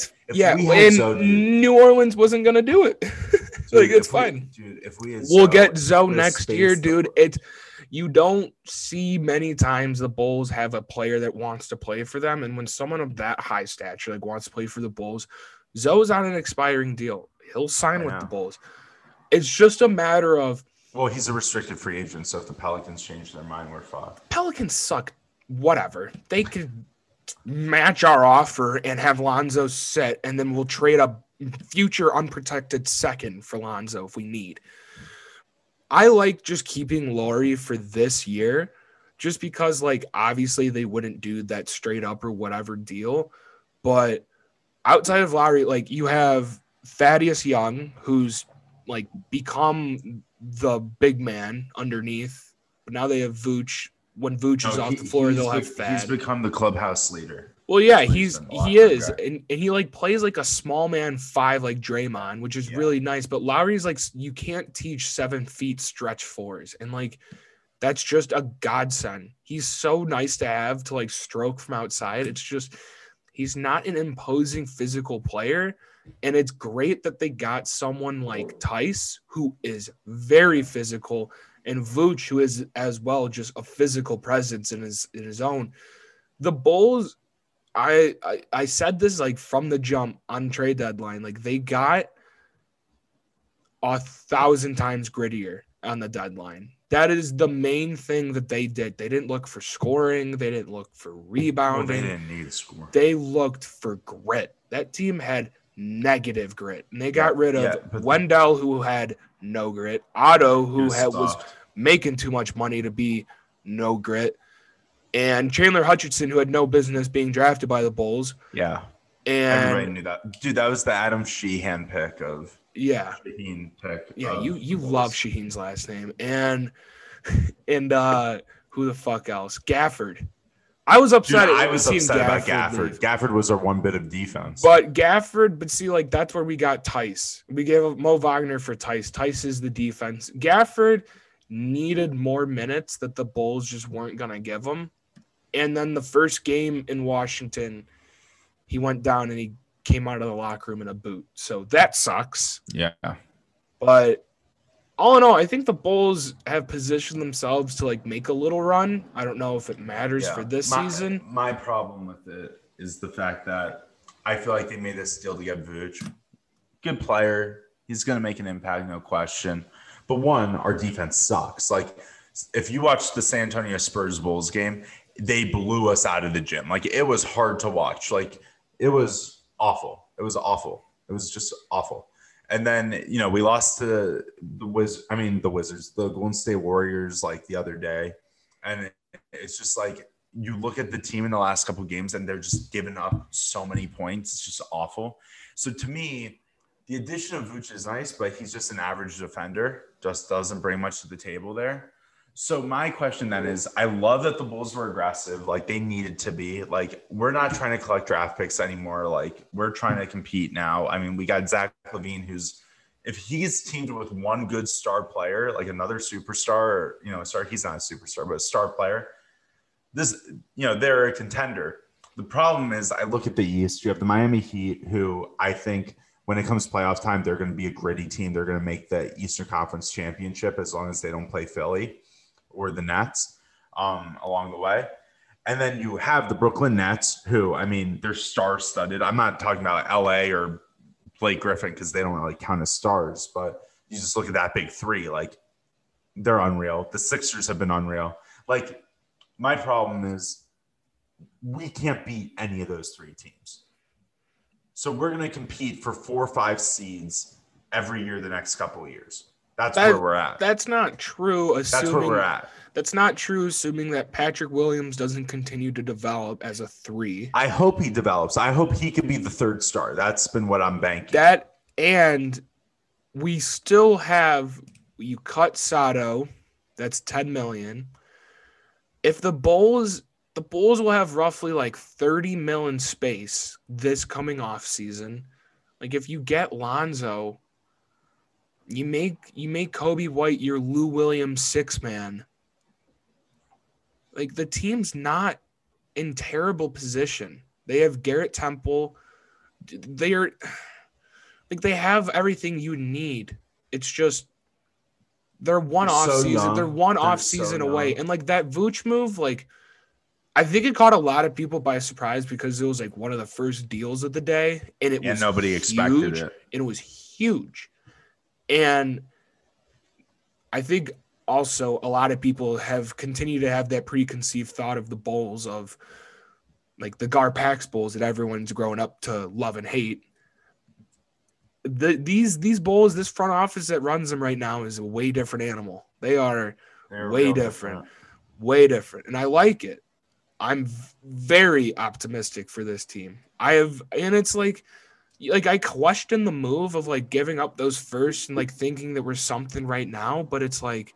New Orleans wasn't gonna do it. It's fine. Dude, if we we'll get Zoe next year, dude. You don't see many times the Bulls have a player that wants to play for them, and when someone of that high stature wants to play for the Bulls, Zoe's on an expiring deal. He'll sign with the Bulls. It's just a matter of. Well, he's a restricted free agent, so if the Pelicans change their mind, we're fucked. Pelicans suck. Whatever. They could match our offer and have Lonzo sit, and then we'll trade a future unprotected second for Lonzo if we need. I like just keeping Lauri for this year just because, like, obviously they wouldn't do that straight up or whatever deal. But outside of Lauri, like, you have Thaddeus Young, who's, like, become the big man underneath. But now they have Vooch. When Vooch is off the floor, they'll have Thad. He's become the clubhouse leader. Well, yeah, he is, and he like plays like a small man 5 like Draymond, which is really nice. But Lowry's like, you can't teach 7 feet stretch 4s, and like that's just a godsend. He's so nice to have to like stroke from outside. It's just he's not an imposing physical player, and it's great that they got someone like Tice who is very physical, and Vooch who is as well just a physical presence in his own. The Bulls. I said this like from the jump on trade deadline. Like they got 1,000 times grittier on the deadline. That is the main thing that they did. They didn't look for scoring. They didn't look for rebounding. Well, they didn't need to score. They looked for grit. That team had negative grit. And they got rid of Wendell, who had no grit. Otto, who was making too much money to be no grit. And Chandler Hutchinson, who had no business being drafted by the Bulls. Yeah. And everybody knew that. Dude, that was the Adam Sheehan pick of Shaheen pick. Yeah, you love Shaheen's last name. And who the fuck else? Gafford. I was upset. Dude, I was upset about Gafford. Leave. Gafford was our one bit of defense. But see, like that's where we got Tice. We gave Mo Wagner for Tice. Tice is the defense. Gafford needed more minutes that the Bulls just weren't going to give him. And then the first game in Washington, he went down and he came out of the locker room in a boot. So that sucks. Yeah. But all in all, I think the Bulls have positioned themselves to like make a little run. I don't know if it matters for this season. My problem with it is the fact that I feel like they made this deal to get Vooch. Good player. He's going to make an impact, no question. But one, our defense sucks. Like if you watch the San Antonio Spurs Bulls game, they blew us out of the gym. Like it was hard to watch. Like it was awful. It was awful. It was just awful. And then, we lost to the Wizards, the Golden State Warriors like the other day. And it's just like you look at the team in the last couple of games and they're just giving up so many points. It's just awful. So to me, the addition of Vooch is nice, but he's just an average defender. Just doesn't bring much to the table there. So my question then is, I love that the Bulls were aggressive. Like they needed to be. Like we're not trying to collect draft picks anymore. Like we're trying to compete now. I mean, we got Zach LaVine, who's if he's teamed with one good star player, like another superstar, or he's not a superstar, but a star player. This, they're a contender. The problem is, I look at the East. You have the Miami Heat, who I think when it comes to playoff time, they're going to be a gritty team. They're going to make the Eastern Conference Championship as long as they don't play Philly or the Nets along the way. And then you have the Brooklyn Nets, who, I mean, they're star-studded. I'm not talking about LA or Blake Griffin because they don't really count as stars, but you just look at that big three, like they're unreal. The Sixers have been unreal. Like my problem is we can't beat any of those 3 teams. So we're going to compete for 4 or 5 seeds every year the next couple of years. That's where we're at. That's not true. That's where we're at. That's not true, assuming that Patrick Williams doesn't continue to develop as a 3. I hope he develops. I hope he can be the 3rd star. That's been what I'm banking. That, and we still have, you cut Sato, that's $10 million. If the Bulls will have roughly like $30 million space this coming off season. Like if you get Lonzo, you make Kobe White your Lou Williams 6-man. Like the team's not in terrible position. They have Garrett Temple. They have everything you need. It's just they're one off season. They're one off season away. And like that Vooch move, like I think it caught a lot of people by surprise because it was like one of the first deals of the day, and it was nobody expected it. It was huge, and I think also a lot of people have continued to have that preconceived thought of the bowls of like the Garpax bowls that everyone's grown up to love and hate. These bowls, this front office that runs them right now is a way different animal. They're way different, and I like it. I'm very optimistic for this team. And it's like I question the move of like giving up those firsts and like thinking that we're something right now, but it's like,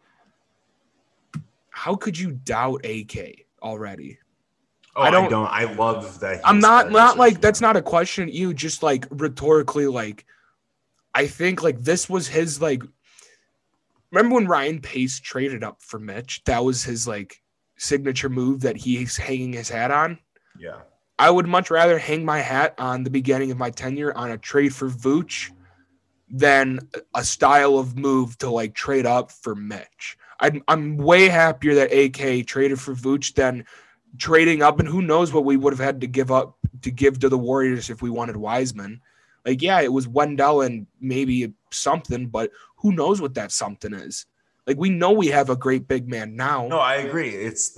how could you doubt AK already? Oh, I don't. I love that. I'm not like that's not a question. You just like rhetorically, like I think like this was his like. Remember when Ryan Pace traded up for Mitch? That was his like signature move that he's hanging his hat on. Yeah. I would much rather hang my hat on the beginning of my tenure on a trade for Vooch than a style of move to like trade up for Mitch. I'm way happier that AK traded for Vooch than trading up, and who knows what we would have had to give up to give to the Warriors if we wanted Wiseman. Like, yeah, it was Wendell and maybe something, but who knows what that something is. Like, we know we have a great big man now. No, I agree. It's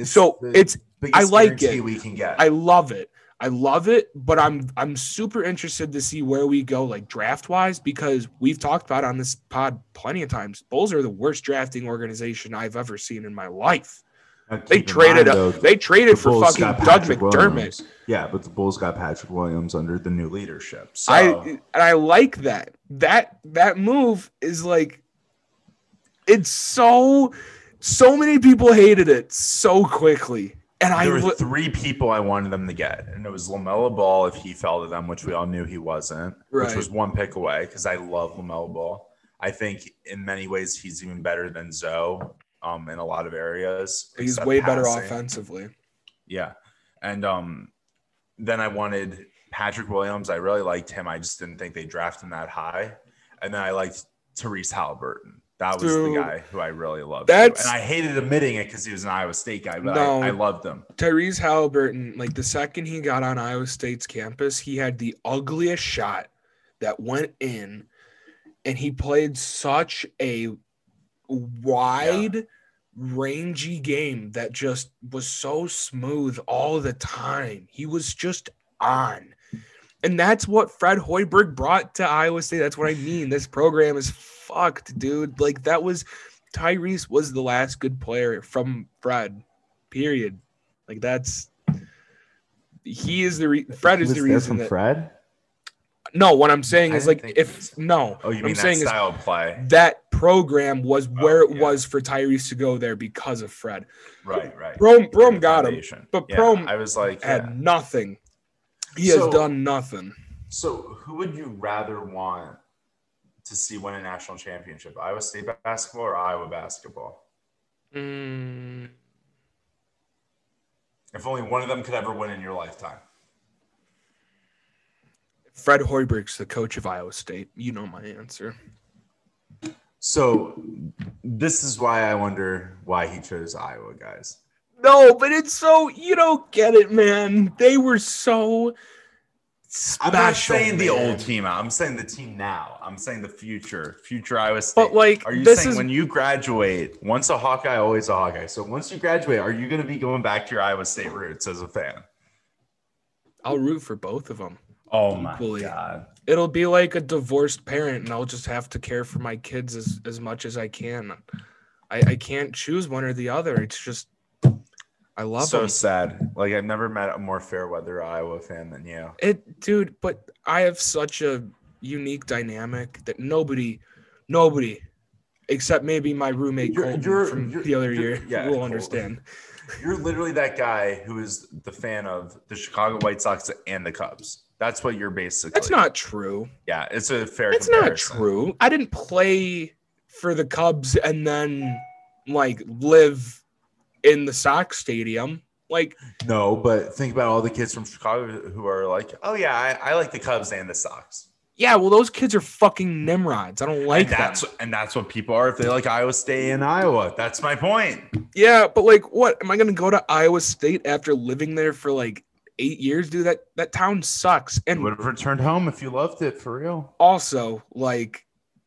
I like it. We can get. I love it, but I'm super interested to see where we go, like draft wise, because we've talked about on this pod plenty of times. Bulls are the worst drafting organization I've ever seen in my life. They traded for fucking Doug McDermott. Williams. Yeah, but the Bulls got Patrick Williams under the new leadership. So I like that. That move is like, it's so many people hated it so quickly. And there were three people I wanted them to get, and it was LaMelo Ball if he fell to them, which we all knew he wasn't, which was one pick away because I love LaMelo Ball. I think in many ways he's even better than Zoe in a lot of areas. He's way better offensively. Yeah. And then I wanted Patrick Williams. I really liked him. I just didn't think they drafted him that high. And then I liked Tyrese Halliburton. That was the guy who I really loved. And I hated admitting it because he was an Iowa State guy, but I loved him. Tyrese Halliburton, like the second he got on Iowa State's campus, he had the ugliest shot that went in, and he played such a wide, rangy game that just was so smooth all the time. He was just on. And that's what Fred Hoiberg brought to Iowa State. That's what I mean. This program is fucked, dude. Like, that was Tyrese was the last good player from Fred, period. Like, he is Fred is the reason that Fred. No, what I'm saying is like you mean that style of play? That program was where it was for Tyrese to go there because of Fred. Right. Brome got him, but Brome I was like had nothing. He has done nothing. So who would you rather want to see win a national championship? Iowa State basketball or Iowa basketball? If only one of them could ever win in your lifetime. Fred Hoiberg's the coach of Iowa State. You know my answer. So this is why I wonder why he chose Iowa, guys. No, but it's so, you don't get it, man. They were so special. I'm not saying the old team. I'm saying the team now. I'm saying the future Iowa State. But like, are you saying when you graduate, once a Hawkeye, always a Hawkeye? So once you graduate, are you going to be going back to your Iowa State roots as a fan? I'll root for both of them. Oh my God. It'll be like a divorced parent, and I'll just have to care for my kids as much as I can. I can't choose one or the other. It's just, I love them. So sad. Like, I've never met a more fair weather Iowa fan than you. Dude, but I have such a unique dynamic that nobody, except maybe my roommate Colton from the other year, will understand. You're literally that guy who is the fan of the Chicago White Sox and the Cubs. That's what you're basically. That's not true. Yeah, it's a fair It's comparison. not true. I didn't play for the Cubs and then, like, live in the Sox stadium. Like, no, but think about all the kids from Chicago who are like, oh, yeah, I like the Cubs and the Sox. Yeah, well, those kids are fucking Nimrods. I don't like them. And that's what people are if they like Iowa State and Iowa. That's my point. Yeah, but like, what? Am I going to go to Iowa State after living there for like 8 years? Dude, that town sucks. And you would have returned home if you loved it, for real. Also, like,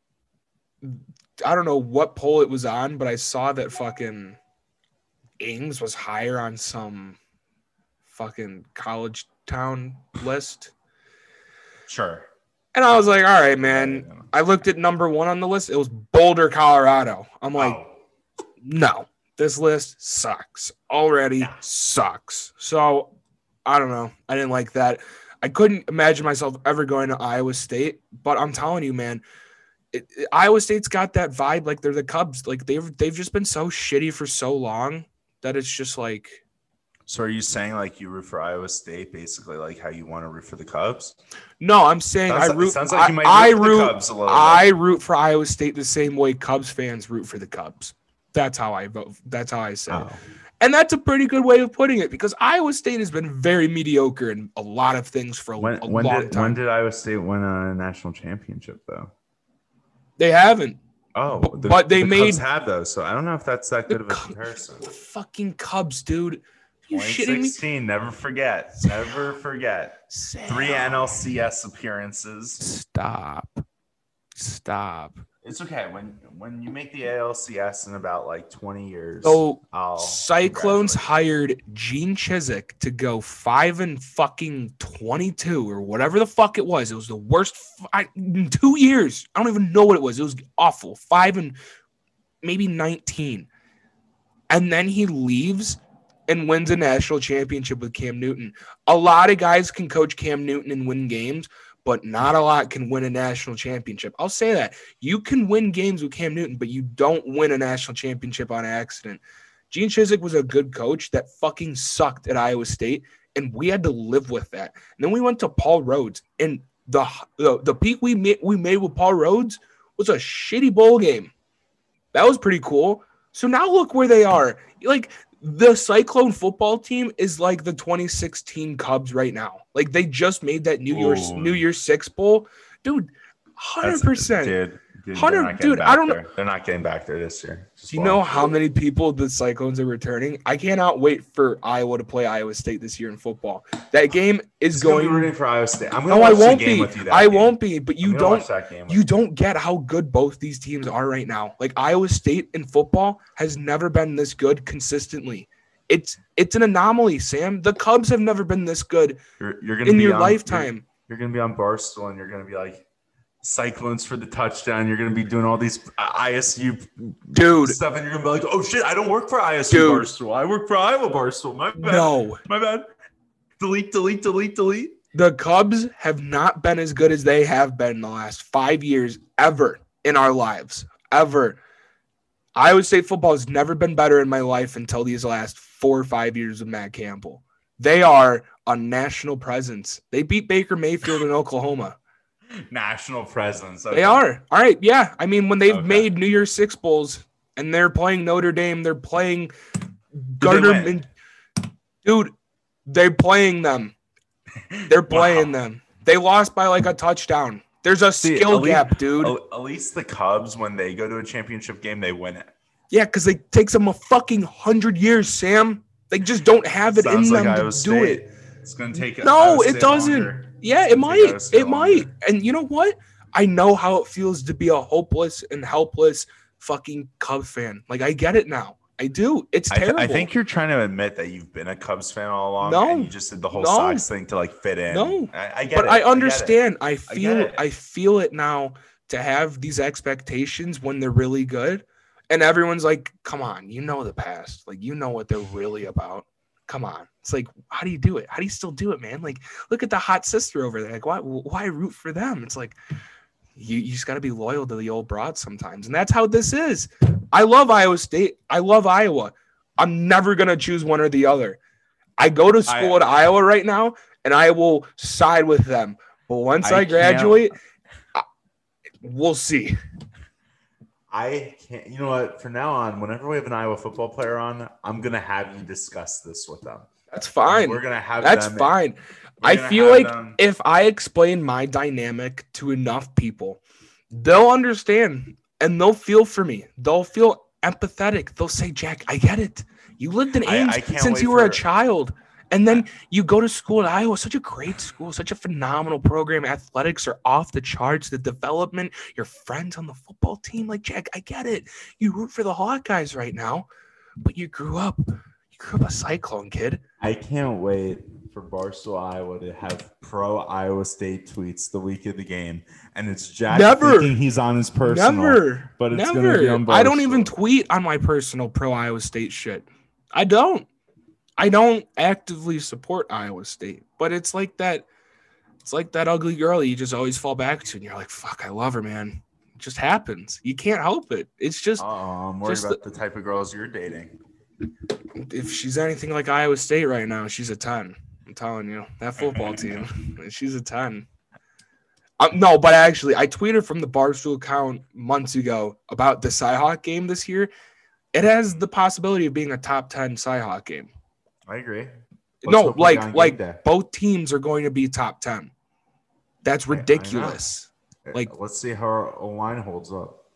I don't know what poll it was on, but I saw that fucking Ames was higher on some fucking college town list. Sure. And I was like, all right, man. I looked at number 1 on the list. It was Boulder, Colorado. I'm like, no, this list sucks. Already sucks. So I don't know. I didn't like that. I couldn't imagine myself ever going to Iowa State, but I'm telling you, man, Iowa State's got that vibe like they're the Cubs. Like they've just been so shitty for so long that it's just like. So are you saying like you root for Iowa State, basically like how you want to root for the Cubs? No, I'm saying I root. Sounds like you might root for the Cubs a little bit. I root for Iowa State the same way Cubs fans root for the Cubs. That's how I vote. That's how I say it. And that's a pretty good way of putting it because Iowa State has been very mediocre in a lot of things for a long time. When did Iowa State win a national championship, though? They haven't. Oh, but they made Cubs have those, so I don't know if that's that good of a comparison. The fucking Cubs, dude. You 2016, never forget. Never forget. Sam. 3 NLCS appearances. Stop. It's okay. When you make the ALCS in about like 20 years. So Cyclones hired Gene Chizik to go 5-22 or whatever the fuck it was. It was the worst in 2 years. I don't even know what it was. It was awful. 5-19. And then he leaves and wins a national championship with Cam Newton. A lot of guys can coach Cam Newton and win games, but not a lot can win a national championship. I'll say that. You can win games with Cam Newton, but you don't win a national championship on accident. Gene Chizik was a good coach that fucking sucked at Iowa State, and we had to live with that. And then we went to Paul Rhodes, and the peak we made with Paul Rhodes was a shitty bowl game. That was pretty cool. So now look where they are. Like, the Cyclone football team is like the 2016 Cubs right now. Like they just made that New Year's Six bowl, dude. 100%. Dude, I don't know. They're not getting back there this year. Do you know how many people the Cyclones are returning? I cannot wait for Iowa to play Iowa State this year in football. That game is going. Be rooting for Iowa State. I won't be. But you don't get how good both these teams are right now. Like Iowa State in football has never been this good consistently. It's an anomaly, Sam. The Cubs have never been this good in your lifetime. You're going to be on Barstool and you're going to be like, Cyclones for the touchdown. You're going to be doing all these ISU stuff, and you're going to be like, oh, shit, I don't work for ISU Barstool. I work for Iowa Barstool. My bad. No. My bad. Delete. The Cubs have not been as good as they have been in the last 5 years ever in our lives. Ever. Iowa State football has never been better in my life until these last 4 or 5 years of Matt Campbell. They are a national presence. They beat Baker Mayfield in Oklahoma. National presence. Okay. They are. All right. Yeah. I mean, when they've made New Year's Six bowls and they're playing Notre Dame, they're playing Gardner. Dude, they're playing them. They're playing them. They lost by like a touchdown. There's a skill gap, dude. At least the Cubs, when they go to a championship game, they win it. Yeah, because it takes them a fucking 100 years, Sam. They just don't have it in them to do it. It's going to take No, it doesn't. Longer. Yeah, it might. It might. And you know what? I know how it feels to be a hopeless and helpless fucking Cubs fan. Like, I get it now. I do. It's terrible. I think you're trying to admit that you've been a Cubs fan all along. No. And you just did the whole Sox thing to, like, fit in. No. I get but it. I understand. I feel it now to have these expectations when they're really good. And everyone's like, come on, you know the past. Like, you know what they're really about. Come on. It's like, how do you do it? How do you still do it, man? Like, look at the hot sister over there. Like, why root for them? It's like, you just got to be loyal to the old broad sometimes. And that's how this is. I love Iowa State. I love Iowa. I'm never going to choose one or the other. I go to school at Iowa right now, and I will side with them. But once I graduate, we'll see. I can't. You know what? From now on, whenever we have an Iowa football player on, I'm gonna have you discuss this with them. That's fine. We're gonna have. That's fine. I feel like if I explain my dynamic to enough people, they'll understand and they'll feel for me. They'll feel empathetic. They'll say, Jack, I get it. You lived in Ames since you were a child. And then you go to school at Iowa, such a great school, such a phenomenal program. Athletics are off the charts. The development, your friends on the football team. Like, Jack, I get it. You root for the Hawkeyes right now, but you grew up a Cyclone kid. I can't wait for Barstool Iowa to have pro Iowa State tweets the week of the game. And it's Jack thinking he's on his personal. But it's going to be on Barstool. I don't even tweet on my personal pro Iowa State shit. I don't actively support Iowa State, but it's like that ugly girl you just always fall back to, and you're like, fuck, I love her, man. It just happens. You can't help it. It's just I'm worried about the type of girls you're dating. If she's anything like Iowa State right now, she's a 10. I'm telling you, that football team, she's a 10. No, but actually, I tweeted from the Barstool account months ago about the Cyhawk game this year. It has the possibility of being a top 10 Cyhawk game. I agree. Like both teams are going to be top 10. That's ridiculous. Like, let's see how our O-line holds up.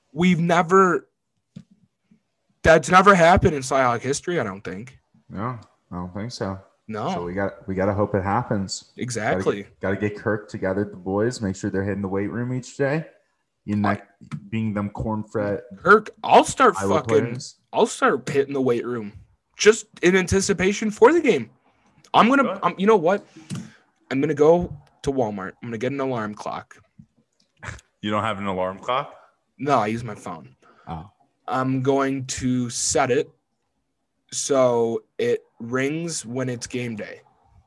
That's never happened in Cyhawk history, I don't think. No, I don't think so. No. So we got to hope it happens. Exactly. Got to get Kirk together, the boys, make sure they're hitting the weight room each day. Being them corn-fed. Kirk, I'll start hitting the weight room just in anticipation for the game. You know what? I'm going to go to Walmart. I'm going to get an alarm clock. You don't have an alarm clock? No, I use my phone. Oh. I'm going to set it so it rings when it's game day.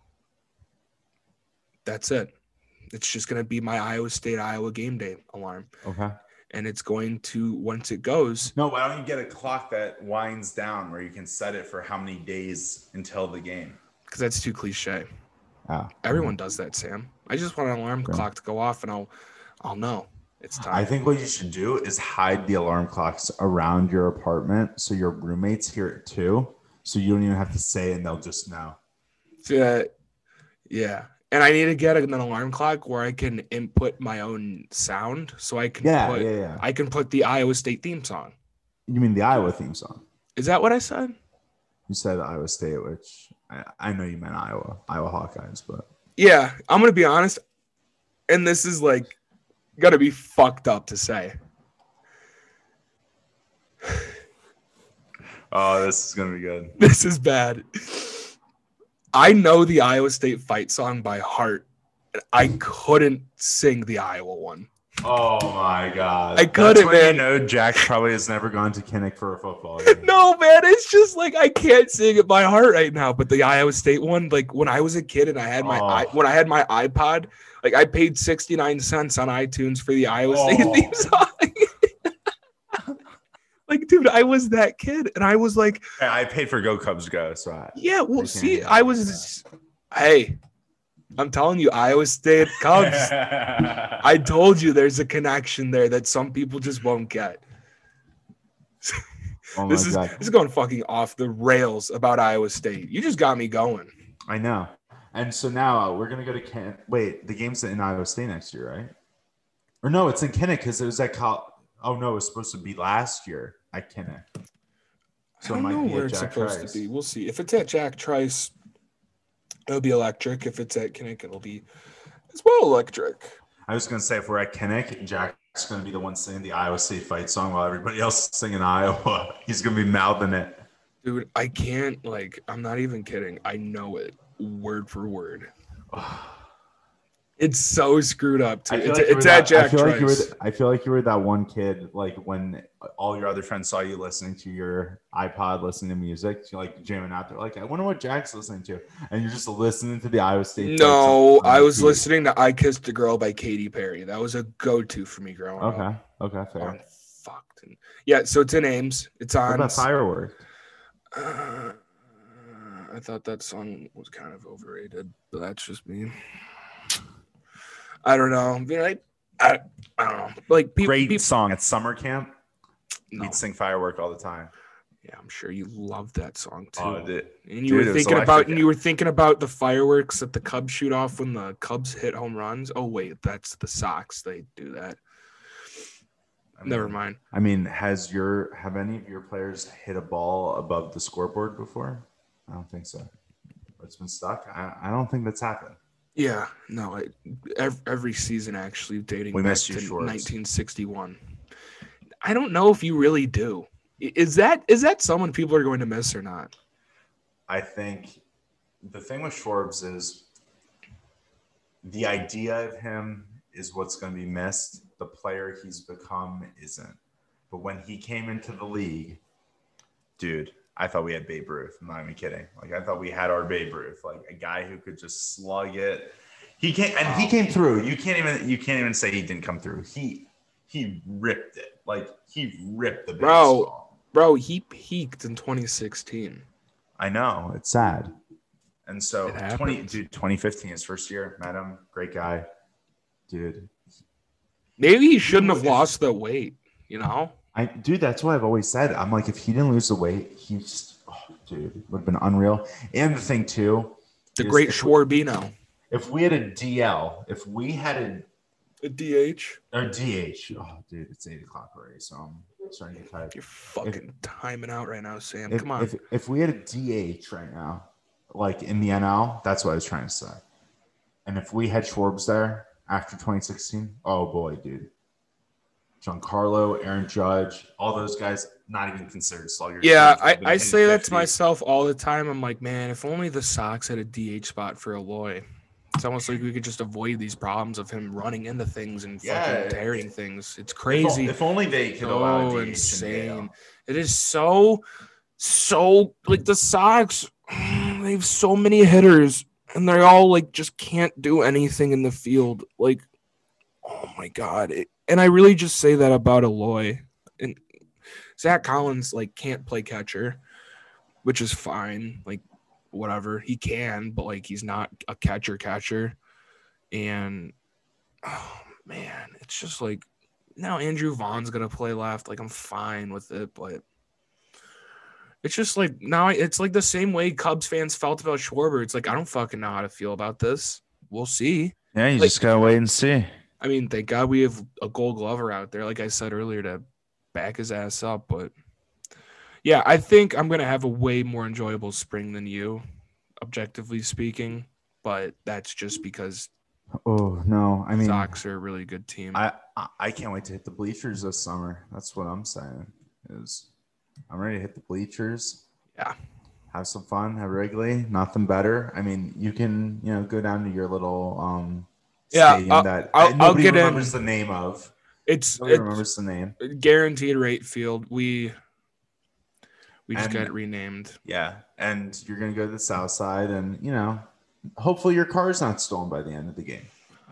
That's it. It's just going to be my Iowa game day alarm. Okay. And it's going to, once it goes. No, why don't you get a clock that winds down where you can set it for how many days until the game? Because that's too cliche. Oh. Everyone does that, Sam. I just want an alarm clock to go off and I'll know it's time. I think what you should do is hide the alarm clocks around your apartment so your roommates hear it too. So you don't even have to say it and they'll just know. Yeah. And I need to get an alarm clock where I can input my own sound, so I can I can put the Iowa State theme song. You mean the Iowa theme song? Is that what I said? You said Iowa State, which I know you meant Iowa Hawkeyes, but yeah, I'm gonna be honest, and this is like gonna be fucked up to say. Oh, this is gonna be good. This is bad. I know the Iowa State fight song by heart. I couldn't sing the Iowa one. Oh my God. I couldn't, man. You know, Jack probably has never gone to Kinnick for a football game. No, man. It's just like I can't sing it by heart right now. But the Iowa State one, like when I was a kid and I had my iPod, like I paid 69 cents on iTunes for the Iowa State theme song. Like, dude, I was that kid, and I was like, I paid for Go Cubs Go, so hey, I'm telling you, Iowa State Cubs. I told you there's a connection there that some people just won't get. This is going fucking off the rails about Iowa State. You just got me going. I know. And so now we're gonna go to the game's in Iowa State next year, right? Or no, it's in Kinnick because it was at Oh no, it was supposed to be last year at Kinnick. So I don't know where it's supposed to be. We'll see. If it's at Jack Trice, it'll be electric. If it's at Kinnick, it'll be as well electric. I was gonna say if we're at Kinnick, Jack's gonna be the one singing the Iowa State fight song while everybody else is singing Iowa. He's gonna be mouthing it. Dude, I can't. I'm not even kidding. I know it word for word. It's so screwed up too. It's at Jack Trice. I feel like you were that one kid, like when all your other friends saw you listening to your iPod, listening to music, you're like jamming out there. Like, I wonder what Jack's listening to, and you're just listening to the Iowa State. No, I was listening to "I Kissed a Girl" by Katy Perry. That was a go-to for me growing up. Okay, fair. Fucked. Yeah, so it's in Ames. It's on. What about Firework? I thought that song was kind of overrated, but that's just me. I don't know. I don't know. Like great song at summer camp. No. We'd sing Firework all the time. Yeah, I'm sure you loved that song too. And you were thinking about the fireworks that the Cubs shoot off when the Cubs hit home runs. Oh wait, that's the Sox. They do that. Never mind. I mean, have any of your players hit a ball above the scoreboard before? I don't think so. It's been stuck. I don't think that's happened. Yeah, no. Every season actually dating back to 1961. I don't know if you really do. Is that someone people are going to miss or not? I think the thing with Schwartz is the idea of him is what's going to be missed. The player he's become isn't. But when he came into the league, dude, I thought we had Babe Ruth. I'm not even kidding. Like, I thought we had our Babe Ruth, like a guy who could just slug it. He came through. You can't even say he didn't come through. He ripped it. Like, he ripped the baseball. Bro, he peaked in 2016. I know. It's sad. And so 2015, his first year, met him, great guy. Dude. Maybe he shouldn't have lost the weight, you know? That's what I've always said. I'm like, if he didn't lose the weight, it would have been unreal. And the thing too, the great Schwarbino. If we had a DL, if we had a DH, or DH, oh dude, it's 8:00 already, so I'm starting to get tired. You're fucking timing out right now, Sam. Come on. If we had a DH right now, like in the NL, that's what I was trying to say. And if we had Schwartz there after 2016, oh boy, dude. Giancarlo, Aaron Judge, all those guys, not even considered sluggers. Yeah, I say that to myself all the time. I'm like, man, if only the Sox had a DH spot for Eloy. It's almost like we could just avoid these problems of him running into things and fucking tearing things. It's crazy. If only they could allow DH insane. It is so like the Sox, they have so many hitters and they all like just can't do anything in the field. Like, oh my God. And I really just say that about Eloy. And Zach Collins like can't play catcher, which is fine. Like, whatever, he can, but like he's not a catcher. And oh man, it's just like now Andrew Vaughn's gonna play left. Like, I'm fine with it, but it's just like now it's like the same way Cubs fans felt about Schwarber. It's like, I don't fucking know how to feel about this. We'll see. Yeah, you just gotta wait and see. I mean, thank God we have a Gold Glover out there, like I said earlier, to back his ass up. But yeah, I think I'm going to have a way more enjoyable spring than you, objectively speaking. But that's just because Sox are a really good team. I can't wait to hit the bleachers this summer. That's what I'm saying. I'm ready to hit the bleachers. Yeah. Have some fun. Have Wrigley. Nothing better. I mean, you can, go down to your little stadium that nobody remembers the name of. Nobody remembers the name. Guaranteed Rate Field. We just got it renamed. Yeah, and you're gonna go to the south side, and hopefully your car's not stolen by the end of the game.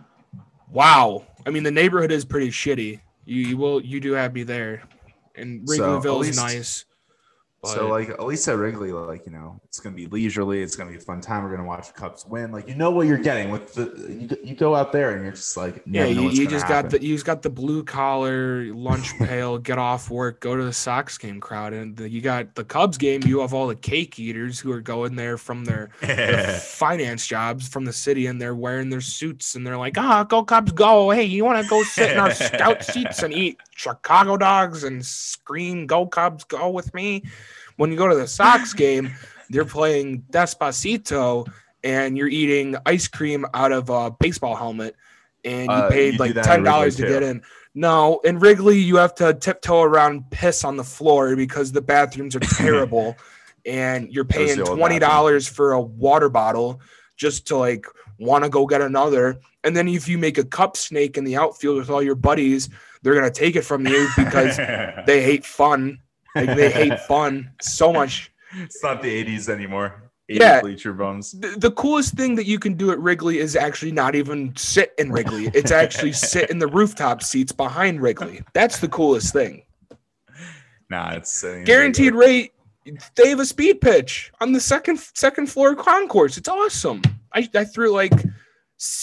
Wow, I mean the neighborhood is pretty shitty. You do have me there, and Wrigleyville is nice. But, so at least at Wrigley, it's gonna be leisurely. It's gonna be a fun time. We're gonna watch the Cubs win. Like, what you're getting with you go out there and you're just like, you just got the blue collar lunch pail, get off work, go to the Sox game crowd, and you got the Cubs game. You have all the cake eaters who are going there from their finance jobs from the city, and they're wearing their suits, and they're like, go Cubs, go! Hey, you want to go sit in our scout seats and eat Chicago dogs and scream, "Go Cubs, go" with me? When you go to the Sox game, they're playing Despacito and you're eating ice cream out of a baseball helmet, and you paid like $10 to get in. No, in Wrigley, you have to tiptoe around piss on the floor because the bathrooms are terrible, and you're paying $20 for a water bottle just to want to go get another. And then if you make a cup snake in the outfield with all your buddies, they're going to take it from you because they hate fun. They hate fun so much. It's not the 80s anymore. Bleacher bums. The coolest thing that you can do at Wrigley is actually not even sit in Wrigley. It's actually sit in the rooftop seats behind Wrigley. That's the coolest thing. Nah, it's Guaranteed Rate. They have a speed pitch on the second floor concourse. It's awesome. I threw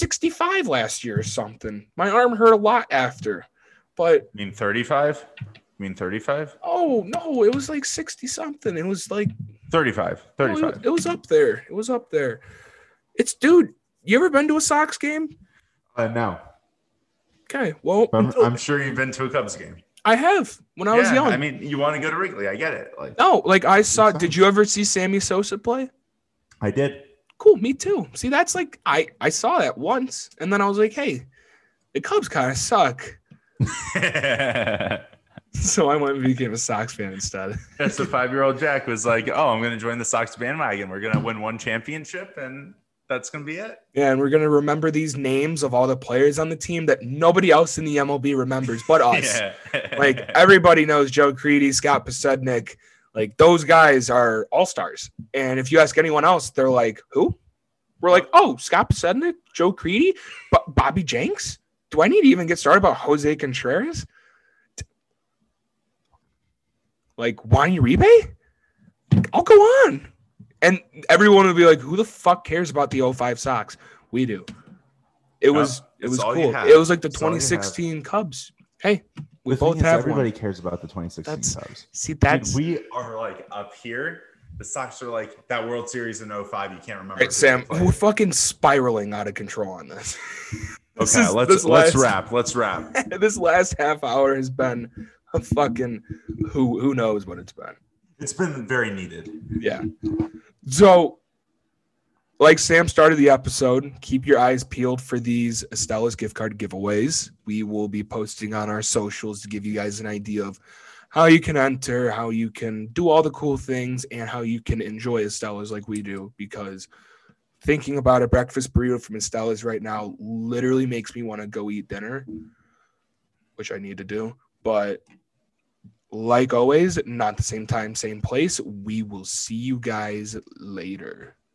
65 last year or something. My arm hurt a lot after. But you mean 35? You mean 35? Oh, no, it was like 60 something. It was like 35. No, it was up there. It was up there. Dude, you ever been to a Sox game? No. Okay, well, I'm sure you've been to a Cubs game. I have when I was young. I mean, you want to go to Wrigley. I get it. I saw. Did you ever see Sammy Sosa play? I did. Cool, me too. See, that's like I saw that once, and then I was like, hey, the Cubs kind of suck. So I went and became a Sox fan instead. Yes, the 5-year-old Jack was like, oh, I'm going to join the Sox bandwagon. We're going to win one championship, and that's going to be it. Yeah, and we're going to remember these names of all the players on the team that nobody else in the MLB remembers but us. Like, everybody knows Joe Crede, Scott Podsednik. Like, those guys are all-stars. And if you ask anyone else, they're like, who? We're like, oh, Scott Podsednik, Joe Crede, Bobby Jenks? Do I need to even get started about Jose Contreras? Like, Juan Uribe? I'll go on. And everyone would be like, who the fuck cares about the 05 Sox? We do. It was cool. It was like the 2016 Cubs. Hey, we both have everybody one. cares about the 2016 Cubs. See, that's... Dude, we are like up here. The Sox are like that World Series in 05. You can't remember. Right, Sam, we're fucking spiraling out of control on this. Okay, let's wrap. Let's wrap. This last half hour has been a fucking who knows what it's been. It's been very needed. Yeah. So, like Sam started the episode, keep your eyes peeled for these Estella's gift card giveaways. We will be posting on our socials to give you guys an idea of how you can enter, how you can do all the cool things, and how you can enjoy Estella's like we do. Because thinking about a breakfast burrito from Estella's right now literally makes me want to go eat dinner, which I need to do. But like always, not the same time, same place. We will see you guys later.